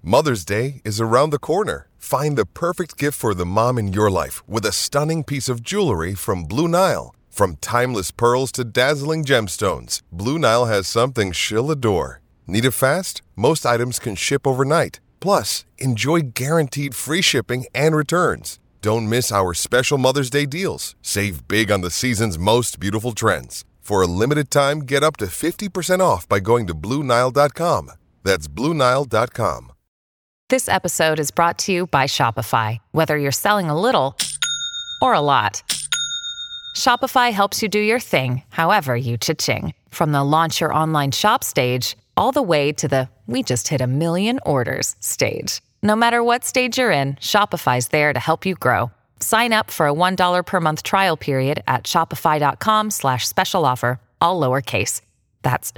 Mother's Day is around the corner. Find the perfect gift for the mom in your life with a stunning piece of jewelry from Blue Nile. From timeless pearls to dazzling gemstones, Blue Nile has something she'll adore. Need it fast? Most items can ship overnight. Plus, enjoy guaranteed free shipping and returns. Don't miss our special Mother's Day deals. Save big on the season's most beautiful trends. For a limited time, get up to 50% off by going to BlueNile.com. That's BlueNile.com. This episode is brought to you by Shopify. Whether you're selling a little or a lot, Shopify helps you do your thing, however you cha-ching. From the launch your online shop stage, all the way to the we just hit 1 million orders stage. No matter what stage you're in, Shopify's there to help you grow. Sign up for a $1 per month trial period at shopify.com/special offer, all lowercase. That's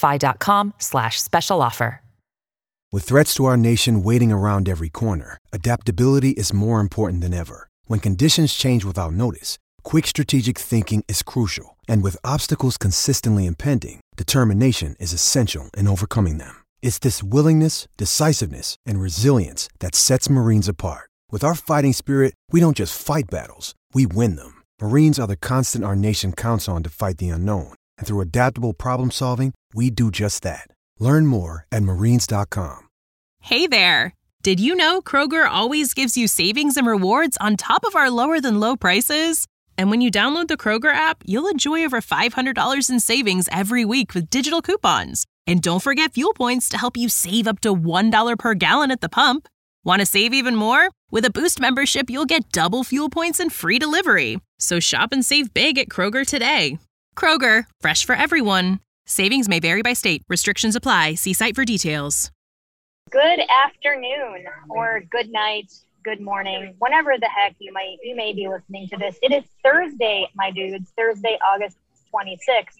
shopify.com/special offer. With threats to our nation waiting around every corner, adaptability is more important than ever. When conditions change without notice, quick strategic thinking is crucial. And with obstacles consistently impending, determination is essential in overcoming them. It's this willingness, decisiveness, and resilience that sets Marines apart. With our fighting spirit, we don't just fight battles, we win them. Marines are the constant our nation counts on to fight the unknown. And through adaptable problem solving, we do just that. Learn more at marines.com. Hey there! Did you know Kroger always gives you savings and rewards on top of our lower-than-low prices? And when you download the Kroger app, you'll enjoy over $500 in savings every week with digital coupons. And don't forget fuel points to help you save up to $1 per gallon at the pump. Want to save even more? With a Boost membership, you'll get double fuel points and free delivery. So shop and save big at Kroger today. Kroger, fresh for everyone. Savings may vary by state. Restrictions apply. See site for details. Good afternoon, or good night, good morning, whenever the heck you may be listening to this. It is Thursday, my dudes. Thursday, August 26th,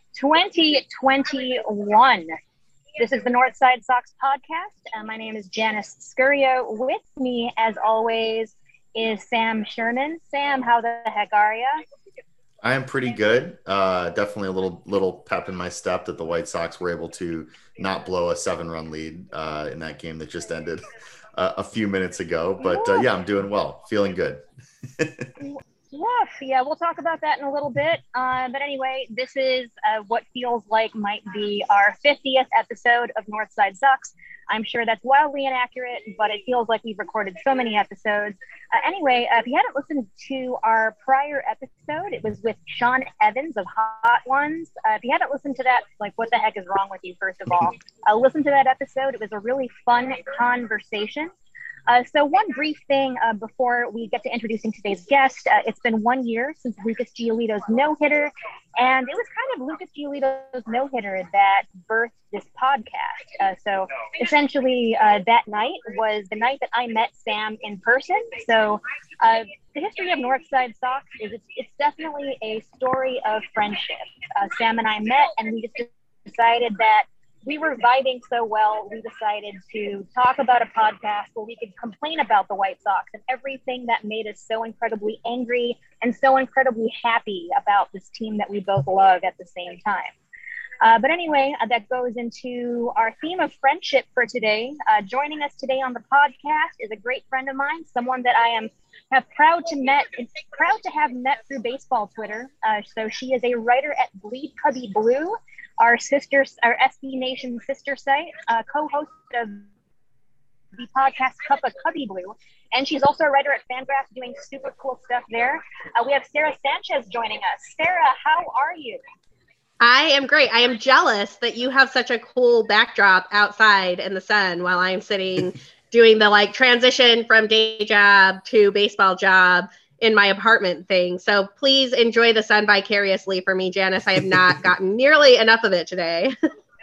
2021. This is the Northside Sox podcast. My name is Janice Scurio. With me, as always, is Sam Sherman. Sam, how the heck are you? I am pretty good. Definitely a little pep in my step that the White Sox were able to not blow a 7-run lead in that game that just ended a few minutes ago. But yeah, I'm doing well. Feeling good. Yeah, we'll talk about that in a little bit. But anyway, this is what feels like might be our 50th episode of Northside Sucks. I'm sure that's wildly inaccurate, but it feels like we've recorded so many episodes. Anyway, if you hadn't listened to our prior episode, it was with Sean Evans of Hot Ones. If you haven't listened to that, like, what the heck is wrong with you, first of all? Listen to that episode. It was a really fun conversation. So one brief thing before we get to introducing today's guest. It's been 1 year since Lucas Giolito's no-hitter, and it was kind of Lucas Giolito's no-hitter that birthed this podcast. So essentially that night was the night that I met Sam in person. So the history of Northside Sox is it's definitely a story of friendship. Sam and I met, and we just decided that we were vibing so well, we decided to talk about a podcast where we could complain about the White Sox and everything that made us so incredibly angry and so incredibly happy about this team that we both love at the same time. But anyway, that goes into our theme of friendship for today. Joining us today on the podcast is a great friend of mine, someone that I am proud to have met through baseball Twitter. So she is a writer at Bleed Cubby Blue, our SB Nation sister site, co-host of the podcast Cup of Cubby Blue. And she's also a writer at Fangraphs doing super cool stuff there. We have Sarah Sanchez joining us. Sarah, how are you? I am great. I am jealous that you have such a cool backdrop outside in the sun while I'm sitting doing the transition from day job to baseball job in my apartment thing. So please enjoy the sun vicariously for me, Janice. I have not gotten nearly enough of it today.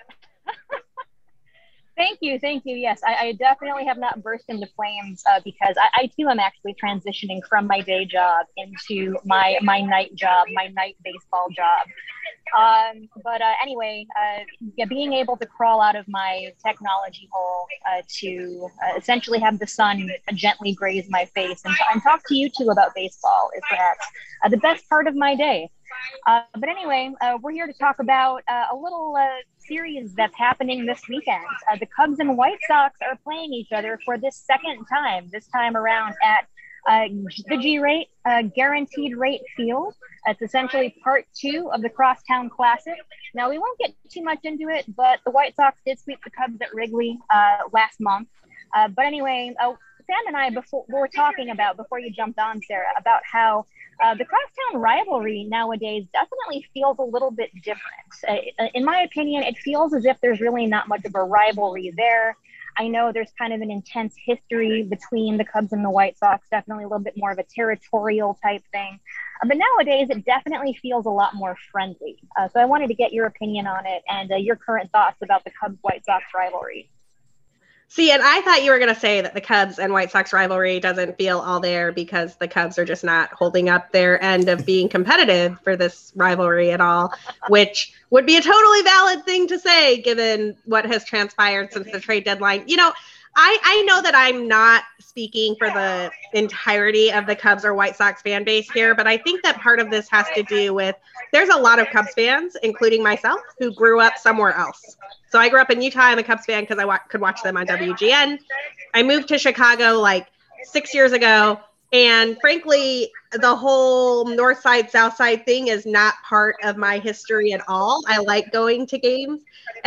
Thank you. Yes, I definitely have not burst into flames because I too am actually transitioning from my day job into my night job, my night baseball job. But anyway, being able to crawl out of my technology hole to essentially have the sun gently graze my face and talk to you two about baseball is perhaps the best part of my day. But anyway, we're here to talk about a little series that's happening this weekend. The Cubs and White Sox are playing each other for this second time, this time around at the G-Rate, Guaranteed Rate Field. It's essentially part 2 of the Crosstown Classic. Now, we won't get too much into it, but the White Sox did sweep the Cubs at Wrigley last month. But anyway, Sam and I were talking about, before you jumped on, Sarah, about how the Crosstown rivalry nowadays definitely feels a little bit different. In my opinion, it feels as if there's really not much of a rivalry there. I know there's kind of an intense history between the Cubs and the White Sox, definitely a little bit more of a territorial type thing. But nowadays, it definitely feels a lot more friendly. So I wanted to get your opinion on it and your current thoughts about the Cubs-White Sox rivalry. See, and I thought you were going to say that the Cubs and White Sox rivalry doesn't feel all there because the Cubs are just not holding up their end of being competitive for this rivalry at all, which would be a totally valid thing to say given what has transpired since the trade deadline. You know, I know that I'm not speaking for the entirety of the Cubs or White Sox fan base here, but I think that part of this has to do with there's a lot of Cubs fans, including myself, who grew up somewhere else. So I grew up in Utah. I'm a Cubs fan because I could watch them on WGN. I moved to Chicago like 6 years ago. And frankly, the whole North Side, South Side thing is not part of my history at all. I like going to games.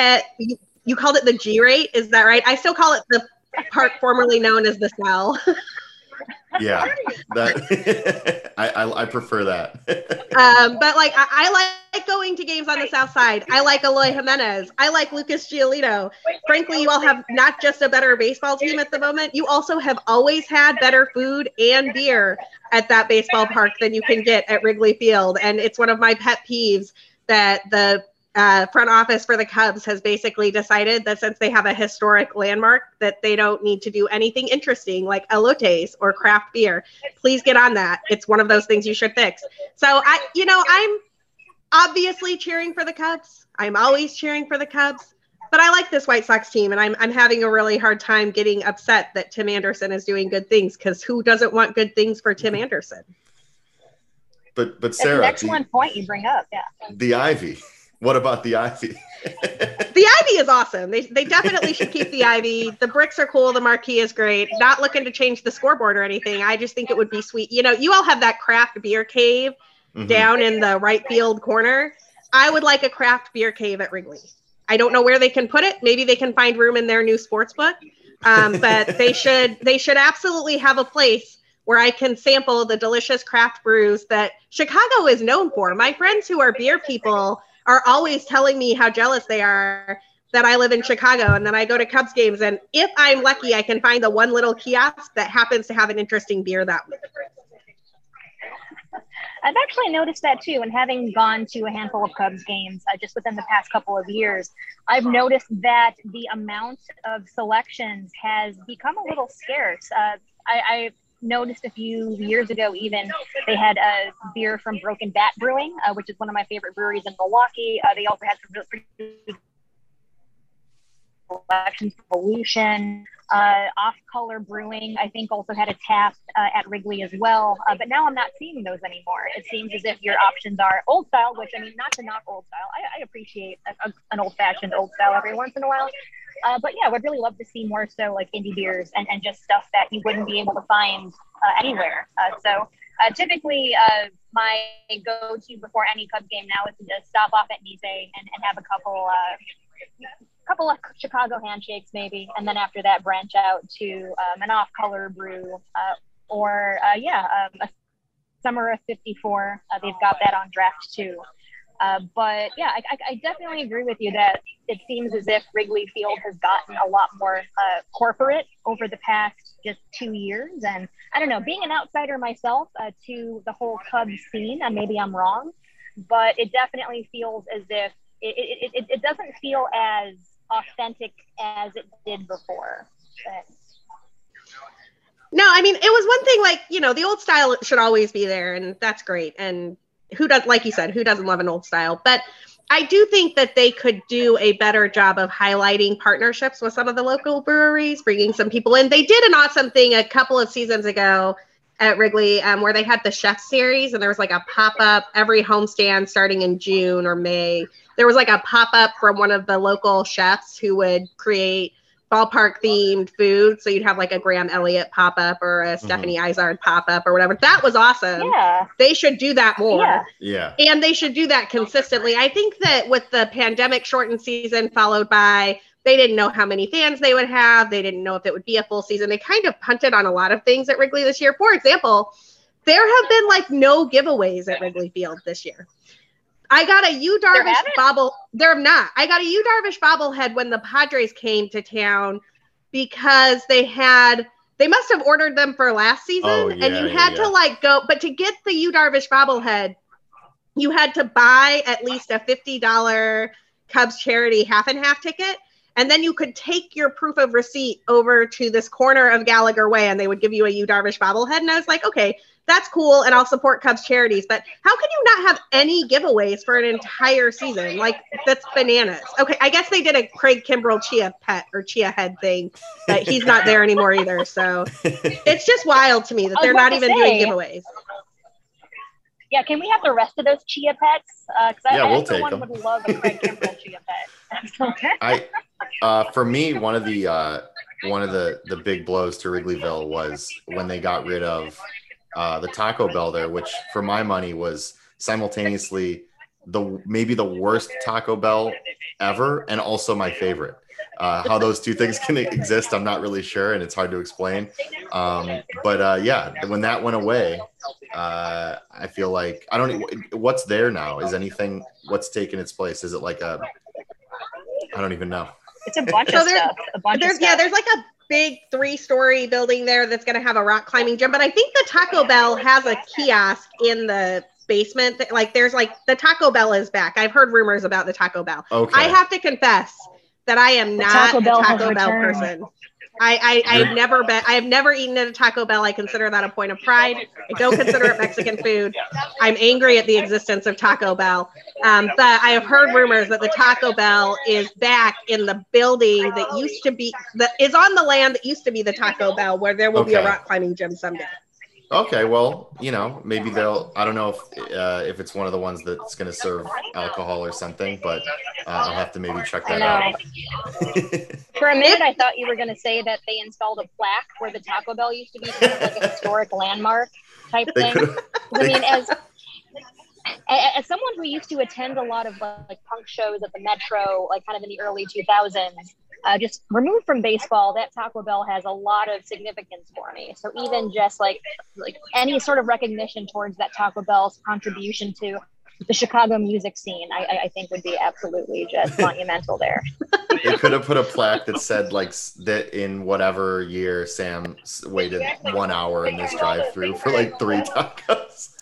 You called it the G-Rate, is that right? I still call it the park formerly known as the Cell. Yeah, that I prefer that. But like I like going to games on the South Side. I like Eloy Jimenez. I like Lucas Giolito. Frankly, you all have not just a better baseball team at the moment. You also have always had better food and beer at that baseball park than you can get at Wrigley Field. And it's one of my pet peeves that the front office for the Cubs has basically decided that since they have a historic landmark that they don't need to do anything interesting like elotes or craft beer. Please get on that. It's one of those things you should fix. So I'm obviously cheering for the Cubs. I'm always cheering for the Cubs, but I like this White Sox team, and I'm having a really hard time getting upset that Tim Anderson is doing good things, because who doesn't want good things for Tim Anderson? But That's Sarah, an excellent point you bring up. Yeah. The Ivy. What about the Ivy? The Ivy is awesome. They definitely should keep the Ivy. The bricks are cool. The marquee is great. Not looking to change the scoreboard or anything. I just think it would be sweet. You know, you all have that craft beer cave down in the right field corner. I would like a craft beer cave at Wrigley. I don't know where they can put it. Maybe they can find room in their new sports book. But they should absolutely have a place where I can sample the delicious craft brews that Chicago is known for. My friends who are beer people are always telling me how jealous they are that I live in Chicago and then I go to Cubs games. And if I'm lucky, I can find the one little kiosk that happens to have an interesting beer that week. I've actually noticed that too. And having gone to a handful of Cubs games just within the past couple of years, I've noticed that the amount of selections has become a little scarce. I noticed a few years ago even they had a beer from Broken Bat Brewing, which is one of my favorite breweries in Milwaukee. They also had some really pretty selections from Pollution. Off Color Brewing, I think, also had a tap at Wrigley as well. But now I'm not seeing those anymore. It seems as if your options are Old Style, which, I mean, not to knock Old Style. I appreciate an old-fashioned Old Style every once in a while. But yeah, I would really love to see more so like indie beers and just stuff that you wouldn't be able to find anywhere. So typically my go-to before any Cubs game now is to just stop off at Nice and have a couple of Chicago handshakes maybe. And then after that, branch out to an off-color brew or a Summer of 54. They've got that on draft too. But yeah, I definitely agree with you that it seems as if Wrigley Field has gotten a lot more corporate over the past just 2 years. And I don't know, being an outsider myself to the whole Cubs scene, and maybe I'm wrong, but it definitely feels as if it doesn't feel as authentic as it did before. No, I mean, it was one thing, like, you know, the old style should always be there, and that's great. And who does, like you said, who doesn't love an old style? But I do think that they could do a better job of highlighting partnerships with some of the local breweries, bringing some people in. They did an awesome thing a couple of seasons ago at Wrigley where they had the chef series, and there was like a pop-up every homestand starting in June or May. There was like a pop-up from one of the local chefs who would create ballpark themed food. So you'd have like a Graham Elliott pop-up or a Stephanie Izard pop-up or whatever. That was awesome. Yeah. They should do that more. Yeah. And they should do that consistently. I think that with the pandemic shortened season followed by, they didn't know how many fans they would have. They didn't know if it would be a full season. They kind of punted on a lot of things at Wrigley this year. For example, there have been like no giveaways at Wrigley Field this year. I got a Yu Darvish bobble. There have not. I got a Yu Darvish bobblehead when the Padres came to town because they must have ordered them for last season, and you had to like go. But to get the Yu Darvish bobblehead, you had to buy at least a $50 Cubs charity half and half ticket. And then you could take your proof of receipt over to this corner of Gallagher Way, and they would give you a Yu Darvish bobblehead. And I was like, okay, that's cool, and I'll support Cubs charities. But how can you not have any giveaways for an entire season? Like, that's bananas. Okay, I guess they did a Craig Kimbrell chia head thing, but he's not there anymore either. So it's just wild to me that they're not even doing giveaways. Yeah, can we have the rest of those chia pets? We'll take them. Would love a Craig Kimbrell chia pet. Okay. For me, one of the big blows to Wrigleyville was when they got rid of the Taco Bell there, which for my money was simultaneously maybe the worst Taco Bell ever and also my favorite. How those two things can exist, I'm not really sure, and it's hard to explain. But when that went away, I feel like I don't. What's there now? Is anything? What's taken its place? Is it like a? I don't even know. It's a bunch of stuff. Yeah, there's like a big 3-story building there that's going to have a rock climbing gym. But I think the Taco Bell has a kiosk in the basement. Like there's like the Taco Bell is back. I've heard rumors about the Taco Bell. Okay. I have to confess that I am not a Taco Bell person. I've never eaten at a Taco Bell. I consider that a point of pride. I don't consider it Mexican food. I'm angry at the existence of Taco Bell. But I have heard rumors that the Taco Bell is back in the building that used to be, that is on the land that used to be the Taco Bell, where there will be a rock climbing gym someday. Okay, well, maybe I don't know if it's one of the ones that's going to serve alcohol or something, but I'll have to maybe check that out. For a minute, I thought you were going to say that they installed a plaque where the Taco Bell used to be, kind of like a historic landmark type thing. I mean, as someone who used to attend a lot of like punk shows at the Metro, like kind of in the early 2000s, just removed from baseball, that Taco Bell has a lot of significance for me. So even just like any sort of recognition towards that Taco Bell's contribution to the Chicago music scene, I think would be absolutely just monumental there. They could have put a plaque that said like that in whatever year Sam waited 1 hour in this drive-through for like 3 tacos.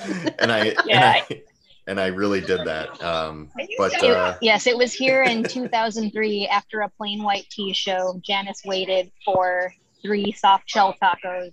And I really did that. Yes, it was here in 2003 after a Plain White Tea show. Janice waited for 3 soft shell tacos.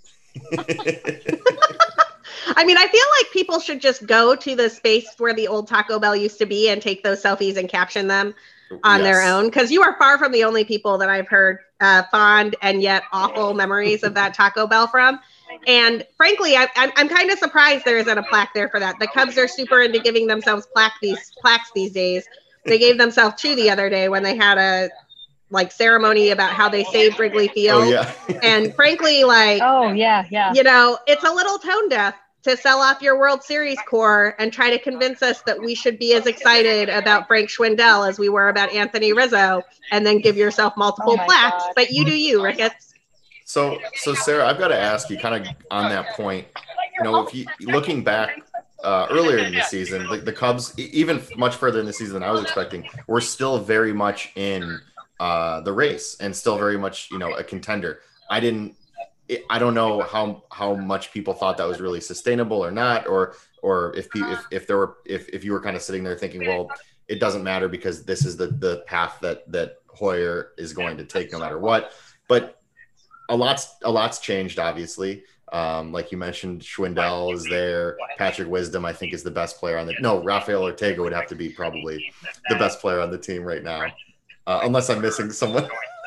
I mean, I feel like people should just go to the space where the old Taco Bell used to be and take those selfies and caption them on their own. Because you are far from the only people that I've heard fond and yet awful memories of that Taco Bell from. And frankly, I'm kind of surprised there isn't a plaque there for that. The Cubs are super into giving themselves plaques these days. They gave themselves 2 the other day when they had a ceremony about how they saved Wrigley Field. Oh, yeah. And frankly, it's a little tone deaf to sell off your World Series core and try to convince us that we should be as excited about Frank Schwindel as we were about Anthony Rizzo, and then give yourself multiple plaques. God. But you do you, Ricketts. So Sarah, I've got to ask you kind of on that point, if you looking back earlier in the season, the Cubs, even much further in the season than I was expecting, were still very much in the race and still very much, a contender. I don't know how much people thought that was really sustainable or not, or if you were kind of sitting there thinking, well, it doesn't matter because this is the path that Hoyer is going to take no matter what. But a lot's changed, obviously. Like you mentioned, Schwindel is there. Patrick Wisdom, I think, is the best player Rafael Ortega would have to be probably the best player on the team right now, unless I'm missing someone.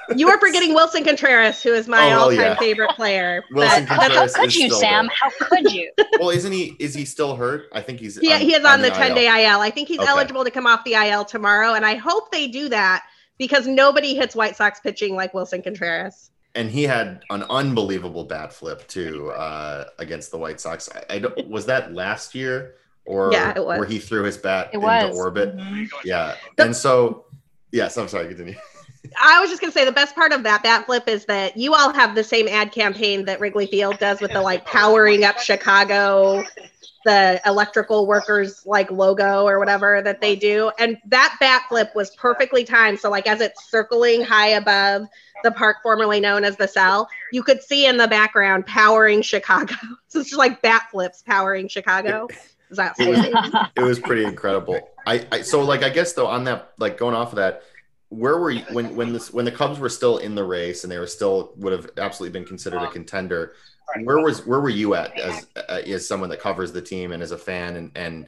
You are forgetting Wilson Contreras, who is my all-time favorite player. Wilson Contreras. How could you, Sam? There. How could you? Well, isn't he? Is he still hurt? I think he's. He is on the 10-day IL. I think he's eligible to come off the IL tomorrow, and I hope they do that because nobody hits White Sox pitching like Wilson Contreras. And he had an unbelievable bat flip too against the White Sox. Was that last year or it was. Where he threw his bat into orbit? Mm-hmm. Yeah, and so yes, I'm sorry. Continue. I was just going to say the best part of that bat flip is that you all have the same ad campaign that Wrigley Field does with the like powering up Chicago, the electrical workers like logo or whatever that they do. And that bat flip was perfectly timed. So like as it's circling high above the park formerly known as the Cell, you could see in the background powering Chicago. So it's just like bat flips powering Chicago. It was pretty incredible. So like I guess though on that, like going off of that, where were you when the Cubs were still in the race and they were still would have absolutely been considered a contender? Where were you at as someone that covers the team and as a fan and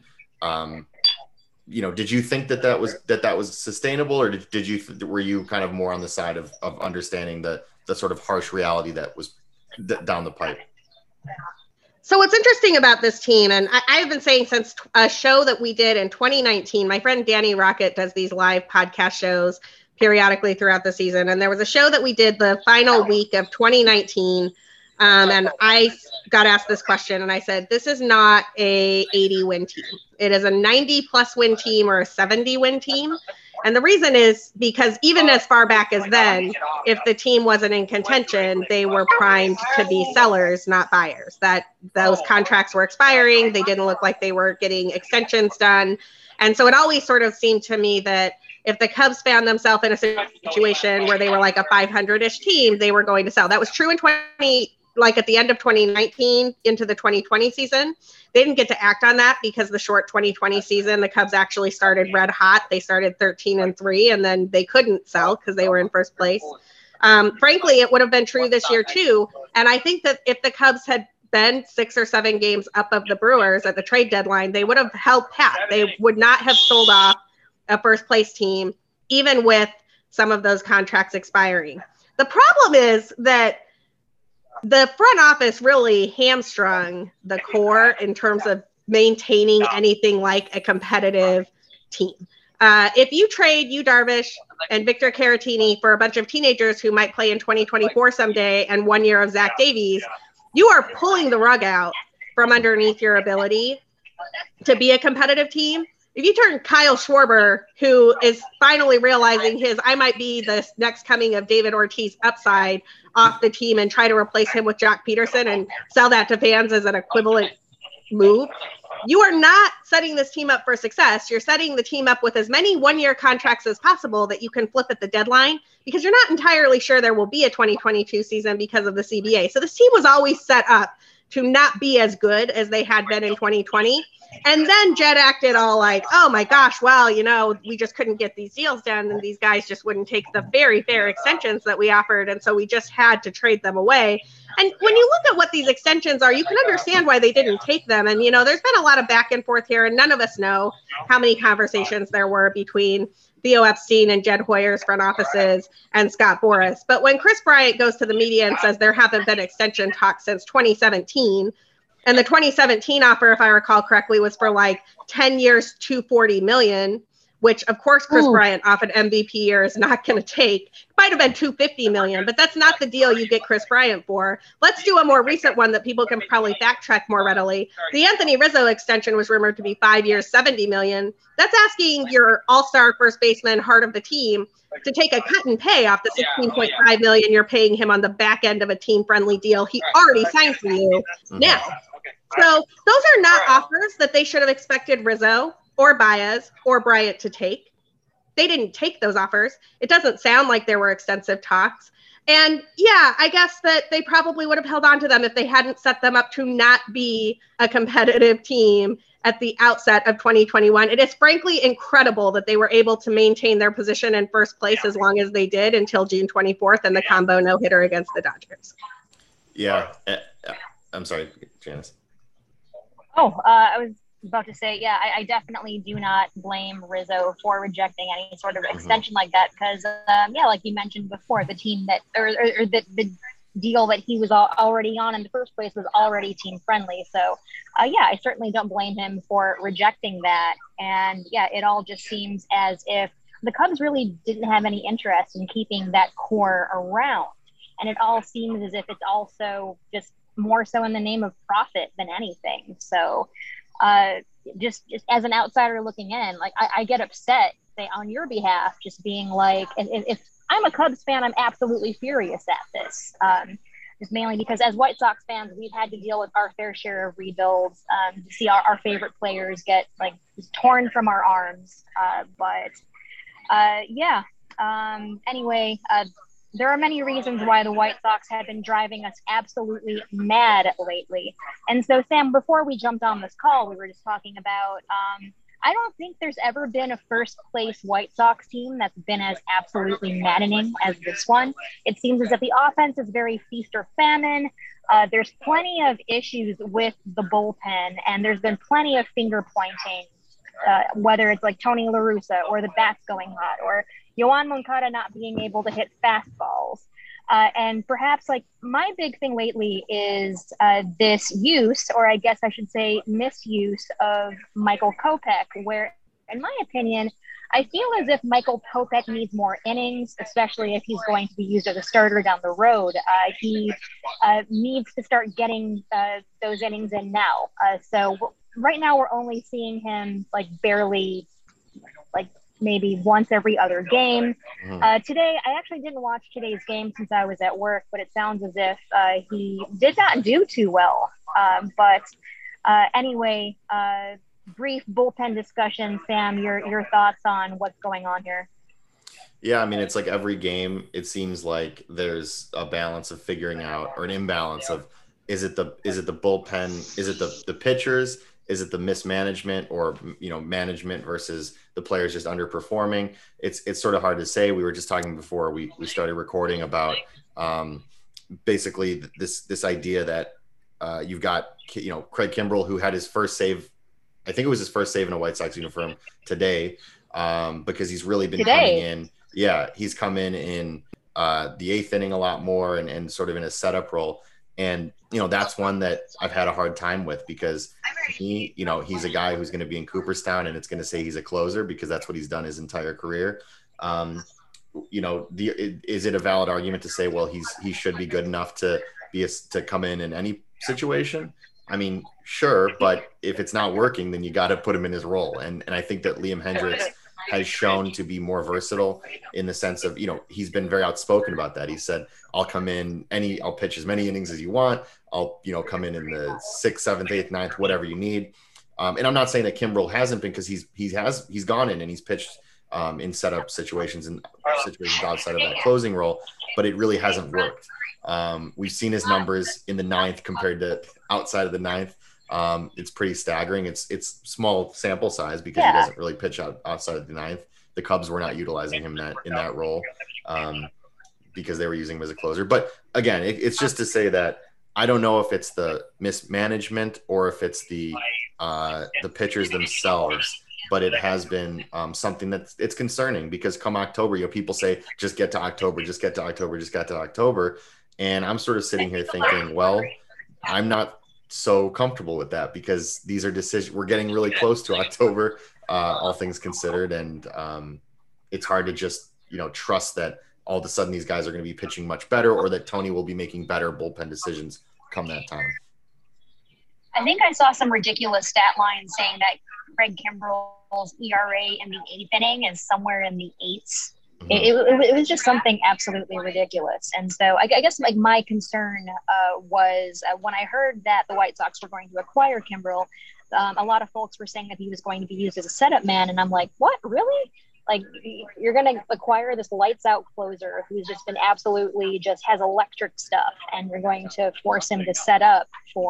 did you think that was sustainable, or were you kind of more on the side of understanding the sort of harsh reality that was down the pipe? So what's interesting about this team, and I've been saying since a show that we did in 2019, my friend Danny Rocket does these live podcast shows periodically throughout the season. And there was a show that we did the final week of 2019. And I got asked this question and I said, this is not a 80 win team. It is a 90 plus win team or a 70 win team. And the reason is because even as far back as then, if the team wasn't in contention, they were primed to be sellers, not buyers. That those contracts were expiring. They didn't look like they were getting extensions done. And so it always sort of seemed to me that if the Cubs found themselves in a situation where they were like a 500-ish team, they were going to sell. That was true in like at the end of 2019 into the 2020 season. They didn't get to act on that because the short 2020 season, the Cubs actually started red hot. They started 13-3, and then they couldn't sell because they were in first place. Frankly, it would have been true this year too. And I think that if the Cubs had been 6 or 7 games up of the Brewers at the trade deadline, they would have held pat. They would not have sold off a first place team, even with some of those contracts expiring. The problem is that the front office really hamstrung the core in terms of maintaining anything like a competitive team. If you trade Yu Darvish and Victor Caratini for a bunch of teenagers who might play in 2024 someday and 1 year of Zach Davies, you are pulling the rug out from underneath your ability to be a competitive team. If you turn Kyle Schwarber, who is finally realizing his I might be the next coming of David Ortiz upside, off the team and try to replace him with Jock Peterson and sell that to fans as an equivalent move, you are not setting this team up for success. You're setting the team up with as many 1 year contracts as possible that you can flip at the deadline because you're not entirely sure there will be a 2022 season because of the CBA. So this team was always set up to not be as good as they had been in 2020. And then Jed acted all like, oh my gosh, well, we just couldn't get these deals done and these guys just wouldn't take the very fair extensions that we offered. And so we just had to trade them away. And when you look at what these extensions are, you can understand why they didn't take them. And, there's been a lot of back and forth here, and none of us know how many conversations there were between Theo Epstein and Jed Hoyer's front offices and Scott Boras. But when Chris Bryant goes to the media and says there haven't been extension talks since 2017, and the 2017 offer, if I recall correctly, was for like 10 years, $240 million, which of course Chris Bryant off an MVP year is not going to take. It might have been $250 million, but that's not the deal you get Chris Bryant for. Let's do a more recent one that people can probably fact check more readily. The Anthony Rizzo extension was rumored to be 5 years, $70 million. That's asking your all-star first baseman, heart of the team, to take a cut and pay off the $16.5 million you're paying him on the back end of a team-friendly deal he already signed for you now. So those are not offers that they should have expected Rizzo or Baez or Bryant to take. They didn't take those offers. It doesn't sound like there were extensive talks. And yeah, I guess that they probably would have held on to them if they hadn't set them up to not be a competitive team at the outset of 2021. It is frankly incredible that they were able to maintain their position in first place as long as they did until June 24th and the combo no-hitter against the Dodgers. Yeah. I'm sorry, Janice. I was about to say, yeah, I definitely do not blame Rizzo for rejecting any sort of extension like that because, yeah, like you mentioned before, the team that or the deal that he was already on in the first place was already team friendly. So, yeah, I certainly don't blame him for rejecting that. And yeah, it all just seems as if the Cubs really didn't have any interest in keeping that core around. And it all seems as if it's also just more so in the name of profit than anything. So, just as an outsider looking in, like I get upset, say on your behalf, just being like, if I'm a Cubs fan, I'm absolutely furious at this. Just mainly because as White Sox fans, we've had to deal with our fair share of rebuilds, to see our favorite players get like torn from our arms. Yeah. Anyway, there are many reasons why the White Sox have been driving us absolutely mad lately. And so, Sam, before we jumped on this call, we were just talking about, I don't think there's ever been a first place White Sox team that's been as absolutely maddening as this one. It seems as if the offense is very feast or famine. There's plenty of issues with the bullpen, and there's been plenty of finger pointing, whether it's like Tony La Russa or the bats going hot or Yoan Moncada not being able to hit fastballs. And perhaps like my big thing lately is this use, or I guess I should say misuse of Michael Kopech, where in my opinion, I feel as if Michael Kopech needs more innings, especially if he's going to be used as a starter down the road. He needs to start getting those innings in now. So right now we're only seeing him like barely, like maybe once every other game. Today, I actually didn't watch today's game since I was at work, but it sounds as if he did not do too well. Anyway, brief bullpen discussion. Sam, your thoughts on what's going on here? Yeah, I mean, it's like every game, it seems like there's a balance of figuring out, or an imbalance of, is it the bullpen? Is it the pitchers? Is it the mismanagement or, management versus the players just underperforming? It's sort of hard to say. We were just talking before we started recording about basically this idea that you've got, Craig Kimbrell, who had his first save. I think it was his first save in a White Sox uniform today, because he's really been coming in. Yeah, he's come in the eighth inning a lot more and sort of in a setup role. And, that's one that I've had a hard time with because he's a guy who's going to be in Cooperstown and it's going to say he's a closer because that's what he's done his entire career. Is it a valid argument to say, well, he should be good enough to come in any situation? I mean, sure, but if it's not working, then you got to put him in his role. And I think that Liam Hendriks has shown to be more versatile in the sense of, he's been very outspoken about that. He said, I'll come in I'll pitch as many innings as you want. I'll, come in the 6th, 7th, 8th, 9th, whatever you need. And I'm not saying that Kimbrell hasn't been, because he's gone in and he's pitched in setup situations and situations outside of that closing role, but it really hasn't worked. We've seen his numbers in the 9th compared to outside of the 9th. It's pretty staggering. It's small sample size because he doesn't really pitch outside of the 9th. The Cubs were not utilizing him in that role because they were using him as a closer. But again, it's just to say that I don't know if it's the mismanagement or if it's the pitchers themselves, but it has been something it's concerning because come October, people say, just get to October, just get to October, just get to October. And I'm sort of sitting here thinking, well, I'm not so comfortable with that because these are decisions. We're getting really close to October, all things considered. And it's hard to just, trust that all of a sudden these guys are going to be pitching much better or that Tony will be making better bullpen decisions come that time. I think I saw some ridiculous stat line saying that Craig Kimbrell's ERA in the 8th inning is somewhere in the 8s. It was just something absolutely ridiculous. And so I guess like my concern was when I heard that the White Sox were going to acquire Kimbrell, a lot of folks were saying that he was going to be used as a setup man. And I'm like, what, really? Like, you're going to acquire this lights out closer who's just been absolutely just has electric stuff. And you're going to force him to set up for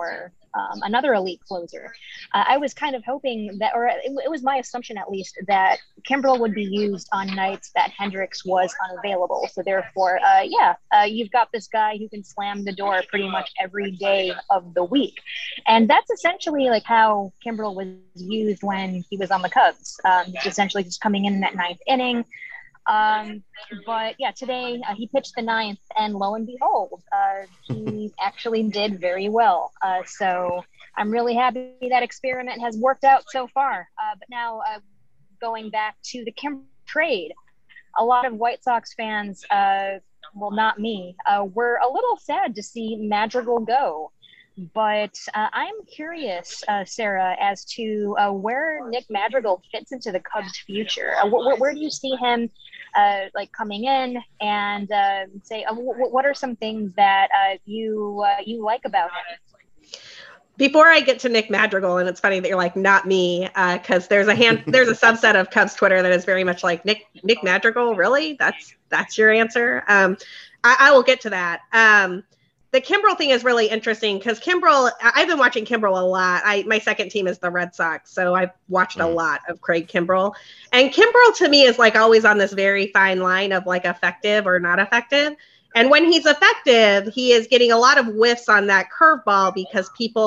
another elite closer. I was kind of hoping that, or it was my assumption at least, that Kimbrel would be used on nights that Hendricks was unavailable. So therefore, you've got this guy who can slam the door pretty much every day of the week. And that's essentially like how Kimbrel was used when he was on the Cubs, essentially just coming in that ninth inning. But yeah, today he pitched the ninth, and lo and behold, he actually did very well. So I'm really happy that experiment has worked out so far. But now going back to the Kimbrel trade, a lot of White Sox fans, well, not me, were a little sad to see Madrigal go. But I'm curious, Sarah, as to where Nick Madrigal fits into the Cubs' future. Where do you see him coming in, and say what are some things that you like about him? Before I get to Nick Madrigal, and it's funny that you're like, not me, because there's a subset of Cubs Twitter that is very much like, Nick Madrigal, really? That's your answer? I will get to that. The Kimbrel thing is really interesting because I've been watching Kimbrel a lot. My second team is the Red Sox, so I've watched a lot of Craig Kimbrel. And Kimbrel to me is like always on this very fine line of like effective or not effective. And when he's effective, he is getting a lot of whiffs on that curveball because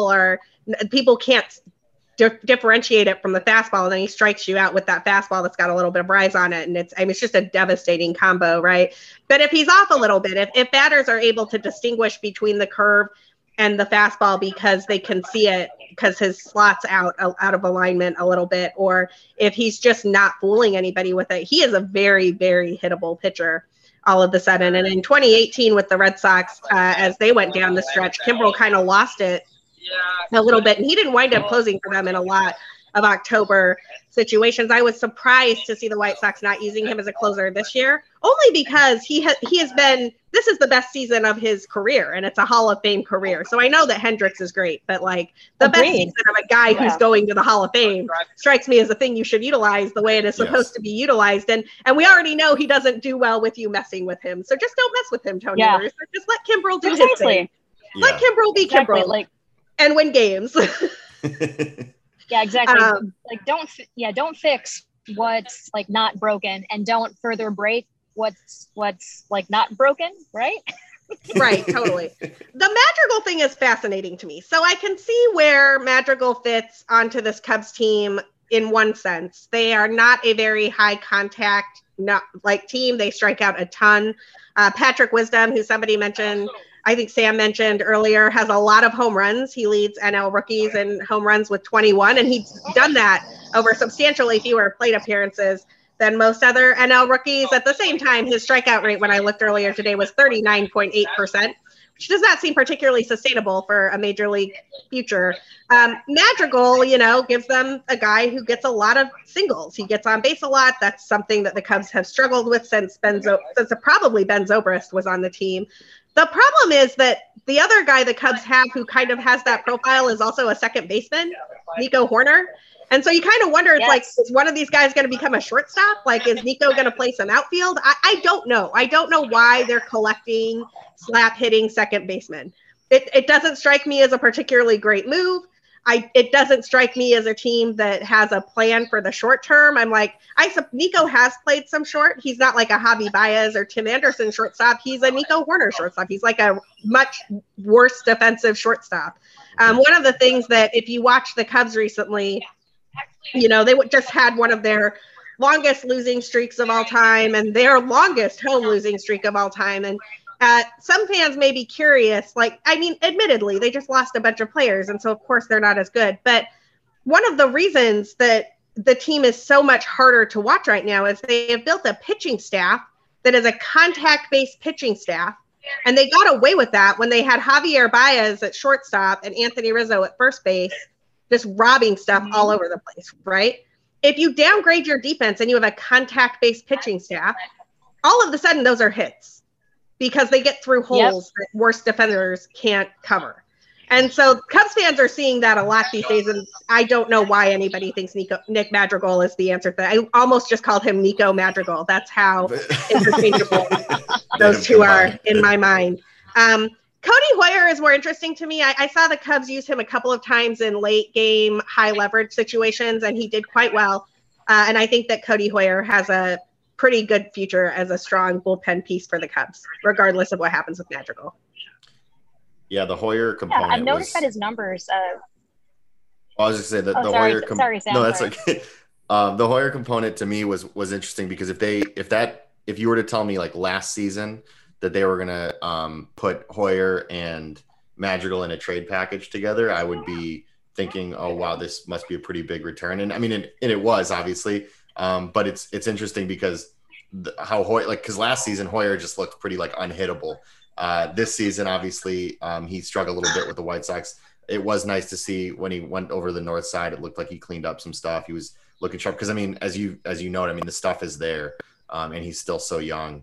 people can't differentiate it from the fastball, and then he strikes you out with that fastball that's got a little bit of rise on it, and it's just a devastating combo, right? But if he's off a little bit, if batters are able to distinguish between the curve and the fastball because they can see it because his slot's out of alignment a little bit, or if he's just not fooling anybody with it, he is a very, very hittable pitcher all of a sudden. And in 2018 with the Red Sox, as they went down the stretch, Kimbrel kind of lost it a little bit, and he didn't wind up closing for them in a lot of October situations. I was surprised to see the White Sox not using him as a closer this year, only because he has been, this is the best season of his career, and it's a Hall of Fame career. So I know that Hendricks is great, but like the best season of a guy who's going to the Hall of Fame strikes me as a thing you should utilize the way it is supposed to be utilized. And we already know he doesn't do well with you messing with him. So just don't mess with him, Tony. Just let Kimbrel do his thing. Let Kimbrel be Kimbrel. And win games. Yeah, exactly. Don't fix what's like not broken, and don't further break what's like not broken, right? Right, totally. The Madrigal thing is fascinating to me. So I can see where Madrigal fits onto this Cubs team in one sense. They are not a very high contact team. They strike out a ton. Patrick Wisdom, who somebody mentioned, I think Sam mentioned earlier, has a lot of home runs. He leads NL rookies in home runs with 21, and he's done that over substantially fewer plate appearances than most other NL rookies. At the same time, his strikeout rate when I looked earlier today was 39.8%, which does not seem particularly sustainable for a major league future. Madrigal, gives them a guy who gets a lot of singles. He gets on base a lot. That's something that the Cubs have struggled with since probably Ben Zobrist was on the team. The problem is that the other guy the Cubs have who kind of has that profile is also a second baseman, Nico Hoerner. And so you kind of wonder, it's like, is one of these guys going to become a shortstop? Like, is Nico going to play some outfield? I don't know. I don't know why they're collecting slap hitting second baseman. It doesn't strike me as a particularly great move. It doesn't strike me as a team that has a plan for the short term. I'm like, Nico has played some short. He's not like a Javi Baez or Tim Anderson shortstop. He's a Nico Hoerner shortstop. He's like a much worse defensive shortstop. One of the things that if you watch the Cubs recently, they just had one of their longest losing streaks of all time and their longest home losing streak of all time. And some fans may be curious, admittedly, they just lost a bunch of players. And so, of course, they're not as good. But one of the reasons that the team is so much harder to watch right now is they have built a pitching staff that is a contact-based pitching staff. And they got away with that when they had Javier Baez at shortstop and Anthony Rizzo at first base, just robbing stuff all over the place, right? If you downgrade your defense and you have a contact-based pitching staff, all of a sudden those are hits because they get through holes that worse defenders can't cover. And so Cubs fans are seeing that a lot these days, and I don't know why anybody thinks Nick Madrigal is the answer to that. I almost just called him Nico Madrigal. That's how interchangeable those two are in my mind. Cody Hoyer is more interesting to me. I saw the Cubs use him a couple of times in late game, high leverage situations, and he did quite well. And I think that Cody Hoyer has a pretty good future as a strong bullpen piece for the Cubs, regardless of what happens with Madrigal. Yeah, the Hoyer component. I've noticed that his numbers. I was just saying that the sorry, Hoyer. sorry, Sam. No, that's okay. The Hoyer component to me was interesting because if you were to tell me like last season that they were gonna put Hoyer and Madrigal in a trade package together, I would be thinking, oh wow, this must be a pretty big return. And I mean, and it was obviously, but it's interesting because how Hoyer, like, because last season Hoyer just looked pretty like unhittable. This season, obviously, he struggled a little bit with the White Sox. It was nice to see when he went over the north side. It looked like he cleaned up some stuff. He was looking sharp because I mean, as you know, I mean, the stuff is there, and he's still so young.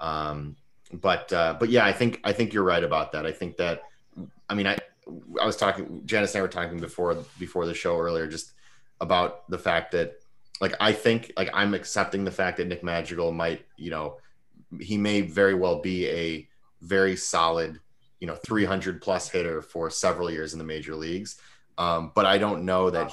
But yeah, I think you're right about that. I think that, I mean, I was talking, Janice and I were talking before the show earlier, just about the fact that, like, I think, like, I'm accepting the fact that Nick Madrigal might, he may very well be a very solid, 300 plus hitter for several years in the major leagues. But I don't know that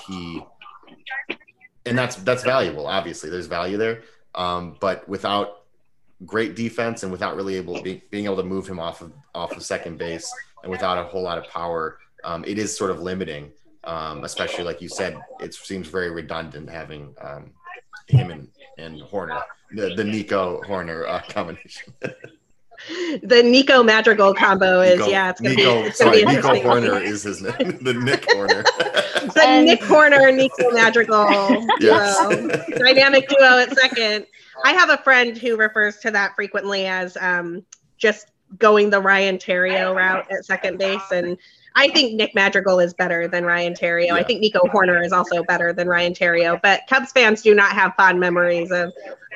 and that's valuable. Obviously there's value there. But without great defense and without really being able to move him off of second base and without a whole lot of power, it is sort of limiting. Especially like you said, it seems very redundant having him and Horner, the Nico Horner combination. The Nico Madrigal combo is it's gonna be Nico Horner is his name. The Nick Horner. The Nick Horner, Nico Madrigal dynamic duo at second. I have a friend who refers to that frequently as just going the Ryan Theriot route at second base, and I think Nick Madrigal is better than Ryan Theriot. Yeah. I think Nico Horner is also better than Ryan Theriot, but Cubs fans do not have fond memories of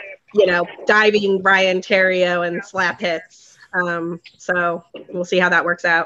diving Ryan Theriot and slap hits. So we'll see how that works out.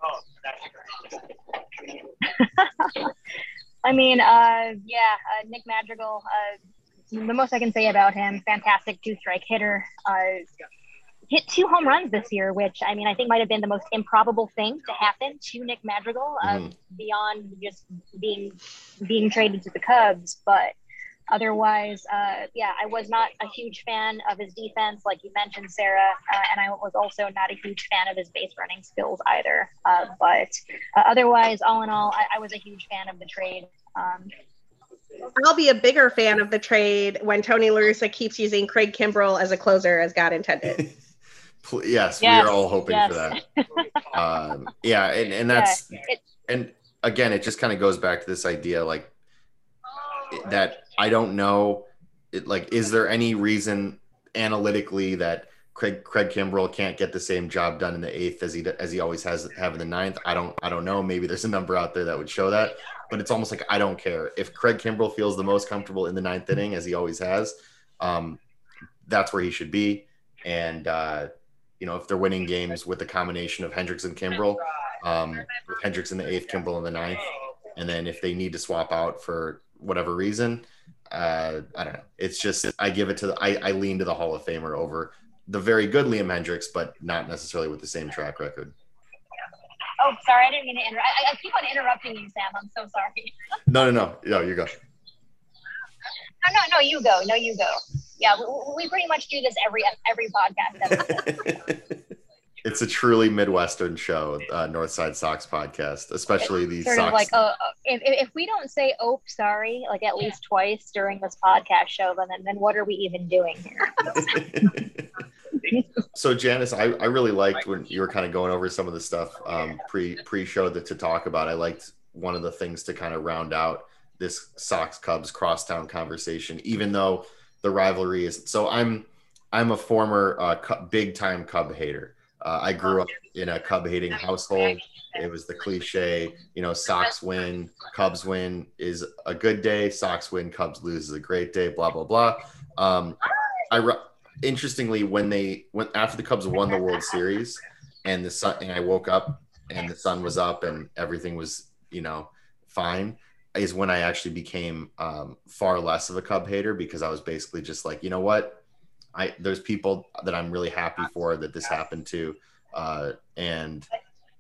I mean, Nick Madrigal, the most I can say about him, fantastic 2-strike hitter. Hit 2 home runs this year, which, I mean, I think might have been the most improbable thing to happen to Nick Madrigal, beyond just being traded to the Cubs. But otherwise, I was not a huge fan of his defense, like you mentioned, Sarah, and I was also not a huge fan of his base running skills either. But otherwise, all in all, I was a huge fan of the trade. I'll be a bigger fan of the trade when Tony La Russa keeps using Craig Kimbrell as a closer as God intended. Yes, we are all hoping for that. And that's and again, it just kind of goes back to this idea, like, that I don't know, is there any reason analytically that Craig Kimbrell can't get the same job done in the 8th as he always have in the 9th? I don't know. Maybe there's a number out there that would show that, but it's almost like I don't care if Craig Kimbrell feels the most comfortable in the 9th inning as he always has. That's where he should be, and if they're winning games with the combination of Hendricks and Kimbrell, with Hendricks in the 8th, Kimbrell in the 9th, and then if they need to swap out for whatever reason, I don't know. It's just I give it to I lean to the Hall of Famer over the very good Liam Hendricks, but not necessarily with the same track record. Oh, sorry, I didn't mean to interrupt. I keep on interrupting you, Sam. I'm so sorry. No, you go. No, you go. No, you go. Yeah, we pretty much do this every podcast episode. It's a truly Midwestern show, Northside Sox podcast, especially the sort Sox. Of like, if we don't say "oh, sorry" like at least twice during this podcast show, then what are we even doing here? So Janice, I really liked when you were kind of going over some of the stuff pre-show to talk about. I liked one of the things to kind of round out this Sox Cubs crosstown conversation, even though the rivalry is. So I'm a former big time Cub hater. I grew up in a Cub hating household. It was the cliche, Sox win, Cubs win is a good day. Sox win, Cubs lose is a great day. Blah blah blah. Interestingly, when after the Cubs won the World Series, and I woke up and the sun was up and everything was fine, is when I actually became far less of a Cub hater, because I was basically just like, you know what? There's people that I'm really happy for that this happened to, and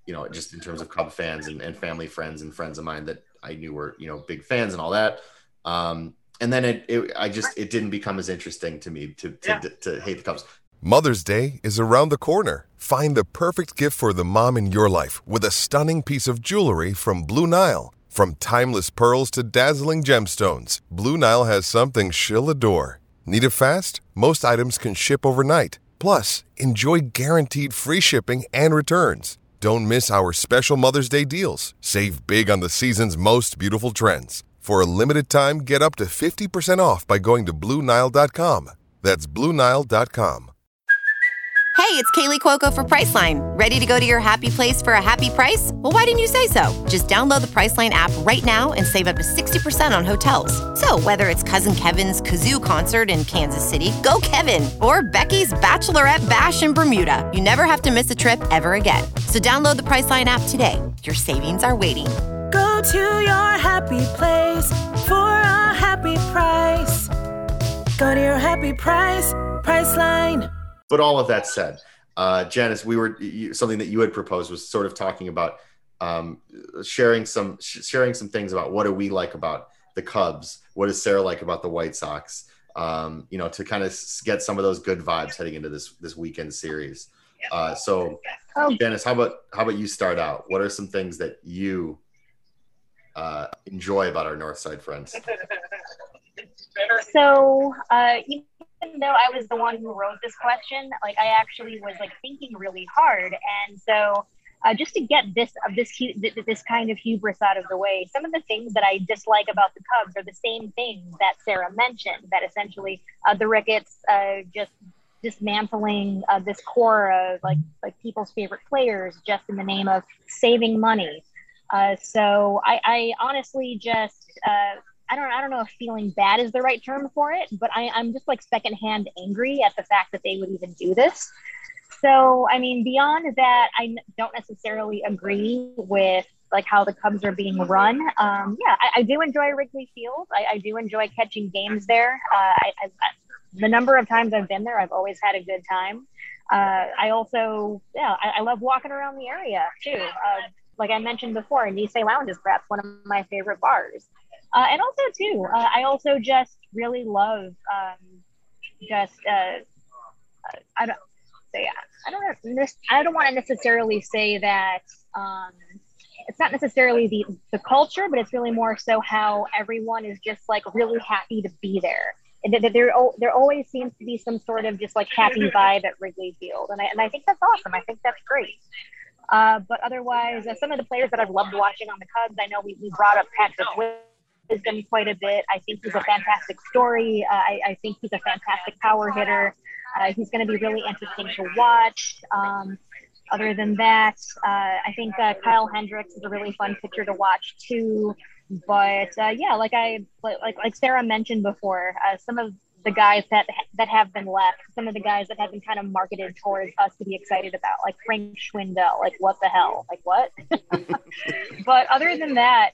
just in terms of Cub fans and family friends and friends of mine that I knew were, big fans and all that. And then it didn't become as interesting to me to hate the Cubs. Mother's Day is around the corner. Find the perfect gift for the mom in your life with a stunning piece of jewelry from Blue Nile. From timeless pearls to dazzling gemstones, Blue Nile has something she'll adore. Need it fast? Most items can ship overnight. Plus, enjoy guaranteed free shipping and returns. Don't miss our special Mother's Day deals. Save big on the season's most beautiful trends. For a limited time, get up to 50% off by going to BlueNile.com. That's BlueNile.com. Hey, it's Kaylee Cuoco for Priceline. Ready to go to your happy place for a happy price? Well, why didn't you say so? Just download the Priceline app right now and save up to 60% on hotels. So whether it's Cousin Kevin's Kazoo Concert in Kansas City, go Kevin, or Becky's Bachelorette Bash in Bermuda, you never have to miss a trip ever again. So download the Priceline app today. Your savings are waiting. Go to your happy place for a happy price. Go to your happy price, Priceline. But all of that said, Janice, something that you had proposed was sort of talking about sharing some things about what do we like about the Cubs, what does Sarah like about the White Sox, to kind of get some of those good vibes heading into this weekend series. So, Janice, how about you start out? What are some things that you enjoy about our Northside friends? So, even though I was the one who wrote this question, I actually was thinking really hard. And so just to get this kind of hubris out of the way, some of the things that I dislike about the Cubs are the same things that Sarah mentioned, that essentially the Ricketts just dismantling this core of like people's favorite players just in the name of saving money. So I honestly just, I don't know if feeling bad is the right term for it, but I'm just secondhand angry at the fact that they would even do this. So, I mean, beyond that, I don't necessarily agree with how the Cubs are being run. I do enjoy Wrigley Field. I do enjoy catching games there. The number of times I've been there, I've always had a good time. I also, I love walking around the area too. Like I mentioned before, Nisei Lounge is perhaps one of my favorite bars. And also too, I also just really love I don't want to necessarily say that it's not necessarily the culture, but it's really more so how everyone is just really happy to be there. And there always seems to be some sort of just happy vibe at Wrigley Field, and I think that's awesome. I think that's great. But otherwise, some of the players that I've loved watching on the Cubs, I know we brought up Patrick Wisdom quite a bit. I think he's a fantastic story. I think he's a fantastic power hitter. He's going to be really interesting to watch. Other than that, I think Kyle Hendricks is a really fun pitcher to watch too. But like Sarah mentioned before, some of the guys that have been left, some of the guys that have been kind of marketed towards us to be excited about, like Frank Schwindel, what the hell, what? But other than that,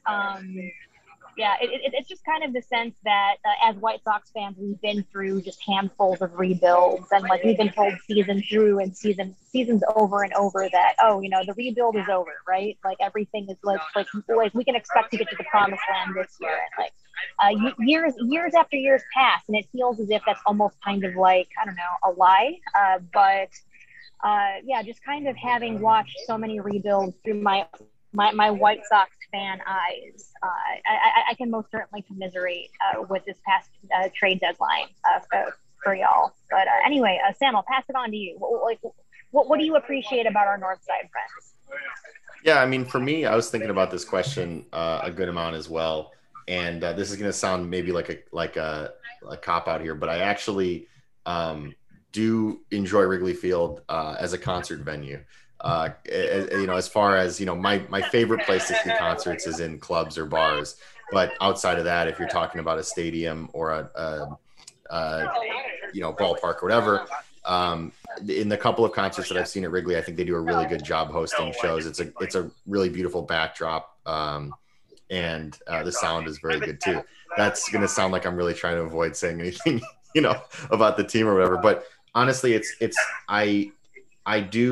it's just kind of the sense that as White Sox fans, we've been through just handfuls of rebuilds, and we've been told season through and seasons over and over that the rebuild is over, right? Everything is we can expect to get to the promised land this year, and years after years pass, and it feels as if that's almost kind of I don't know, a lie. But just kind of having watched so many rebuilds through my White Sox fan eyes, I can most certainly commiserate with this past trade deadline for y'all. But anyway, Sam, I'll pass it on to you. What do you appreciate about our North Side friends? Yeah, I mean, for me, I was thinking about this question a good amount as well. And this is going to sound maybe like a cop out here, but I actually do enjoy Wrigley Field as a concert venue. As far as my favorite place to see concerts is in clubs or bars, but outside of that, if you're talking about a stadium or a ballpark or whatever, in the couple of concerts that I've seen at Wrigley, I think they do a really good job hosting shows. It's a really beautiful backdrop, and the sound is very good too. That's gonna sound like I'm really trying to avoid saying anything about the team or whatever, but honestly, I do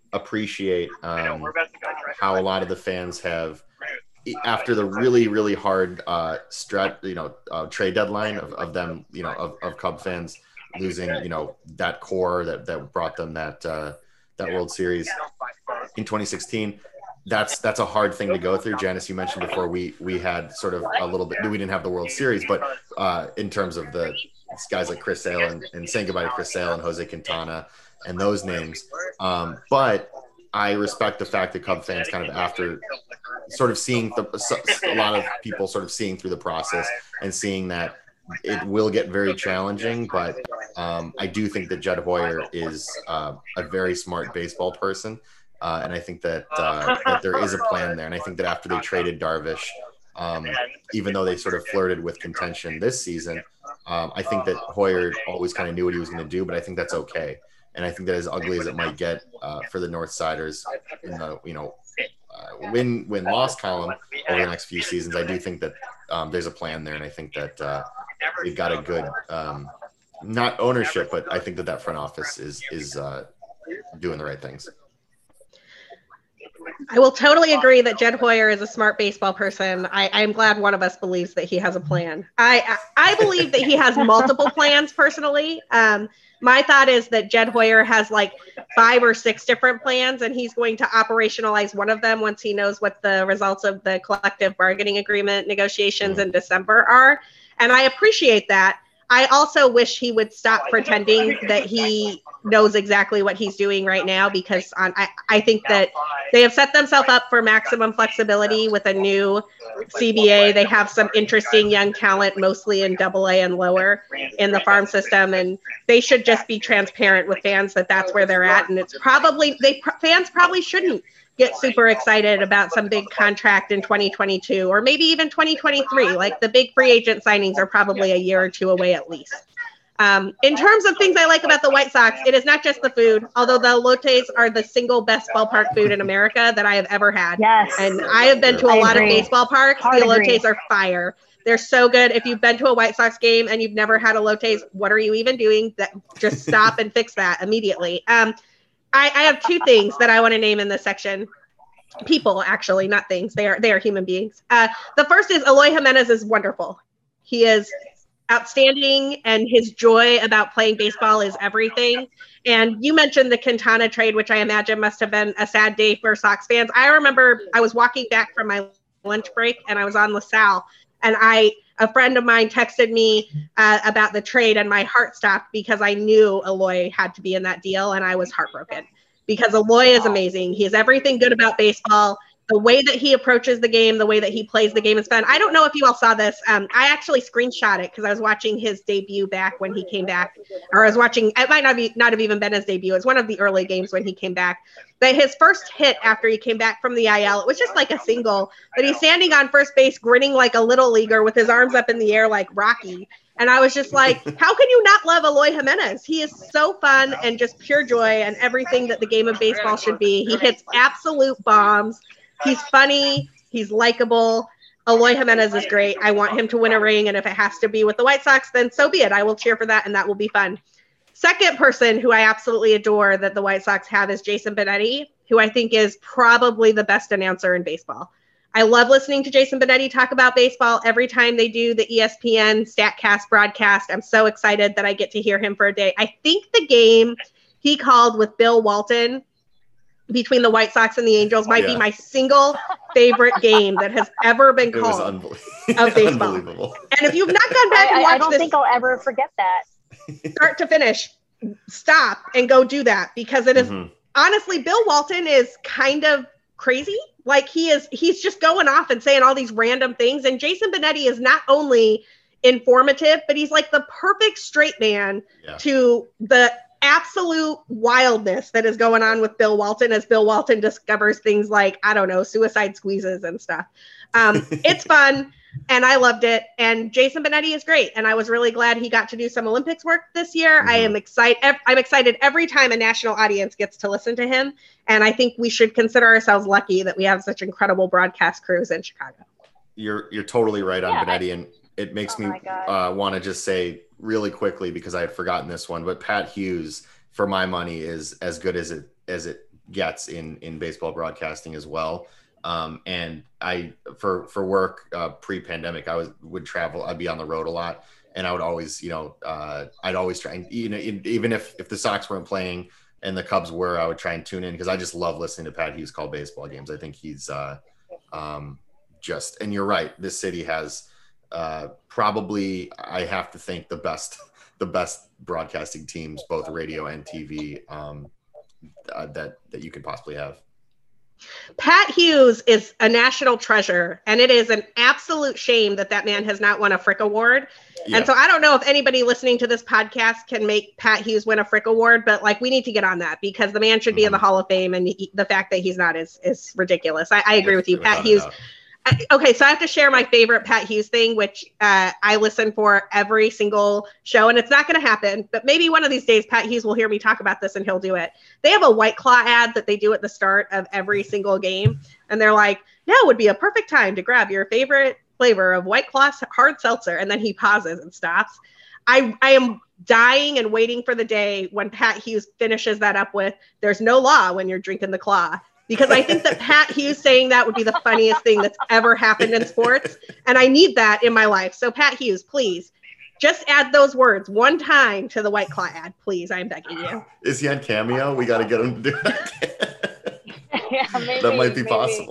appreciate how a lot of the fans have, after the really, really hard trade deadline of them, of Cub fans losing, that core that brought them that World Series in 2016. That's a hard thing to go through. Janice, you mentioned before we had sort of a little bit, we didn't have the World Series, but in terms of the guys like Chris Sale and saying goodbye to Chris Sale and Jose Quintana and those names. But I respect the fact that Cub fans kind of, after sort of seeing a lot of people sort of seeing through the process and seeing that it will get very challenging, but I do think that Jed Hoyer is a very smart baseball person. And I think that there is a plan there. And I think that after they traded Darvish, even though they sort of flirted with contention this season, I think that Hoyer always kind of knew what he was going to do, but I think that's okay. And I think that as ugly as it might get for the Northsiders in the win-loss column over the next few seasons, I do think that there's a plan there. And I think that they've got a good, not ownership, but I think that front office is doing the right things. I will totally agree that Jed Hoyer is a smart baseball person. I'm glad one of us believes that he has a plan. I believe that he has multiple plans personally. My thought is that Jed Hoyer has like 5 or 6 different plans, and he's going to operationalize one of them once he knows what the results of the collective bargaining agreement negotiations in December are. And I appreciate that. I also wish he would stop pretending that he knows exactly what he's doing right now, because I think that they have set themselves up for maximum flexibility with a new CBA. They have some interesting young talent, mostly in AA and lower in the farm system, and they should just be transparent with fans that that's where they're at. And it's probably, fans probably shouldn't get super excited about some big contract in 2022 or maybe even 2023. Like, the big free agent signings are probably a year or two away at least. In terms of things I like about the White Sox, it is not just the food, although the elotes are the single best ballpark food in America that I have ever had. Yes. And I have been to a lot of baseball parks. The elotes are fire. They're so good. If you've been to a White Sox game and you've never had elotes, what are you even doing? Just stop and fix that immediately. I have 2 things that I want to name in this section. People, actually, not things. They are human beings. The first is Eloy Jimenez is wonderful. He is outstanding, and his joy about playing baseball is everything. And you mentioned the Quintana trade, which I imagine must have been a sad day for Sox fans. I remember I was walking back from my lunch break, and I was on LaSalle, and a friend of mine texted me about the trade, and my heart stopped because I knew Eloy had to be in that deal, and I was heartbroken because Eloy is amazing. He has everything good about baseball. The way that he approaches the game, the way that he plays the game is fun. I don't know if you all saw this. I actually screenshot it because I was watching his debut back when he came back, or I was watching, it might not have even been his debut. It was one of the early games when he came back. But his first hit after he came back from the IL, it was just like a single, but he's standing on first base, grinning like a little leaguer with his arms up in the air like Rocky. And I was just like, how can you not love Eloy Jimenez? He is so fun and just pure joy and everything that the game of baseball should be. He hits absolute bombs. He's funny. He's likable. Eloy Jimenez is great. I want him to win a ring. And if it has to be with the White Sox, then so be it. I will cheer for that, and that will be fun. Second person who I absolutely adore that the White Sox have is Jason Benetti, who I think is probably the best announcer in baseball. I love listening to Jason Benetti talk about baseball every time they do the ESPN StatCast broadcast. I'm so excited that I get to hear him for a day. I think the game he called with Bill Walton between the White Sox and the Angels might be my single favorite game that has ever been called of baseball. And if you've not gone back and watched I don't think I'll ever forget that. Start to finish, stop and go do that, because it is honestly, Bill Walton is kind of crazy. Like, he's just going off and saying all these random things. And Jason Benetti is not only informative, but he's like the perfect straight man to the absolute wildness that is going on with Bill Walton as Bill Walton discovers things like, I don't know, suicide squeezes and stuff. It's fun, and I loved it. And Jason Benetti is great, and I was really glad he got to do some Olympics work this year. I'm excited every time a national audience gets to listen to him, and I think we should consider ourselves lucky that we have such incredible broadcast crews in Chicago. You're totally right on Benetti, and it makes me want to just say really quickly, because I had forgotten this one, but Pat Hughes, for my money, is as good as it gets in baseball broadcasting as well. And I, for work, pre-pandemic, would travel. I'd be on the road a lot, and I would always, I'd always try and, even if the Sox weren't playing and the Cubs were, I would try and tune in because I just love listening to Pat Hughes call baseball games. I think he's and you're right. This city has probably, I have to think, the best broadcasting teams, both radio and TV, that you could possibly have. Pat Hughes is a national treasure, and it is an absolute shame that man has not won a Frick Award. Yeah. And so I don't know if anybody listening to this podcast can make Pat Hughes win a Frick Award, but we need to get on that because the man should be in the Hall of Fame, and the fact that he's not is ridiculous. I agree with you. Pat Hughes. Okay, so I have to share my favorite Pat Hughes thing, which I listen for every single show, and it's not going to happen, but maybe one of these days Pat Hughes will hear me talk about this and he'll do it. They have a White Claw ad that they do at the start of every single game, and they're like, now would be a perfect time to grab your favorite flavor of White Claw hard seltzer, and then he pauses and stops. I am dying and waiting for the day when Pat Hughes finishes that up with, there's no law when you're drinking the Claw. Because I think that Pat Hughes saying that would be the funniest thing that's ever happened in sports. And I need that in my life. So Pat Hughes, please, just add those words one time to the White Claw ad, please. I'm begging you. Is he on Cameo? We got to get him to do that. Yeah, maybe, that might be possible.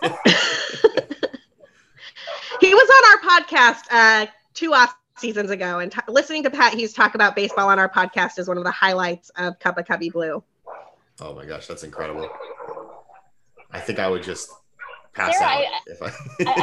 He was on our podcast 2 off seasons ago. And listening to Pat Hughes talk about baseball on our podcast is one of the highlights of Cup of Cubby Blue. Oh, my gosh. That's incredible. I think I would just pass out if I.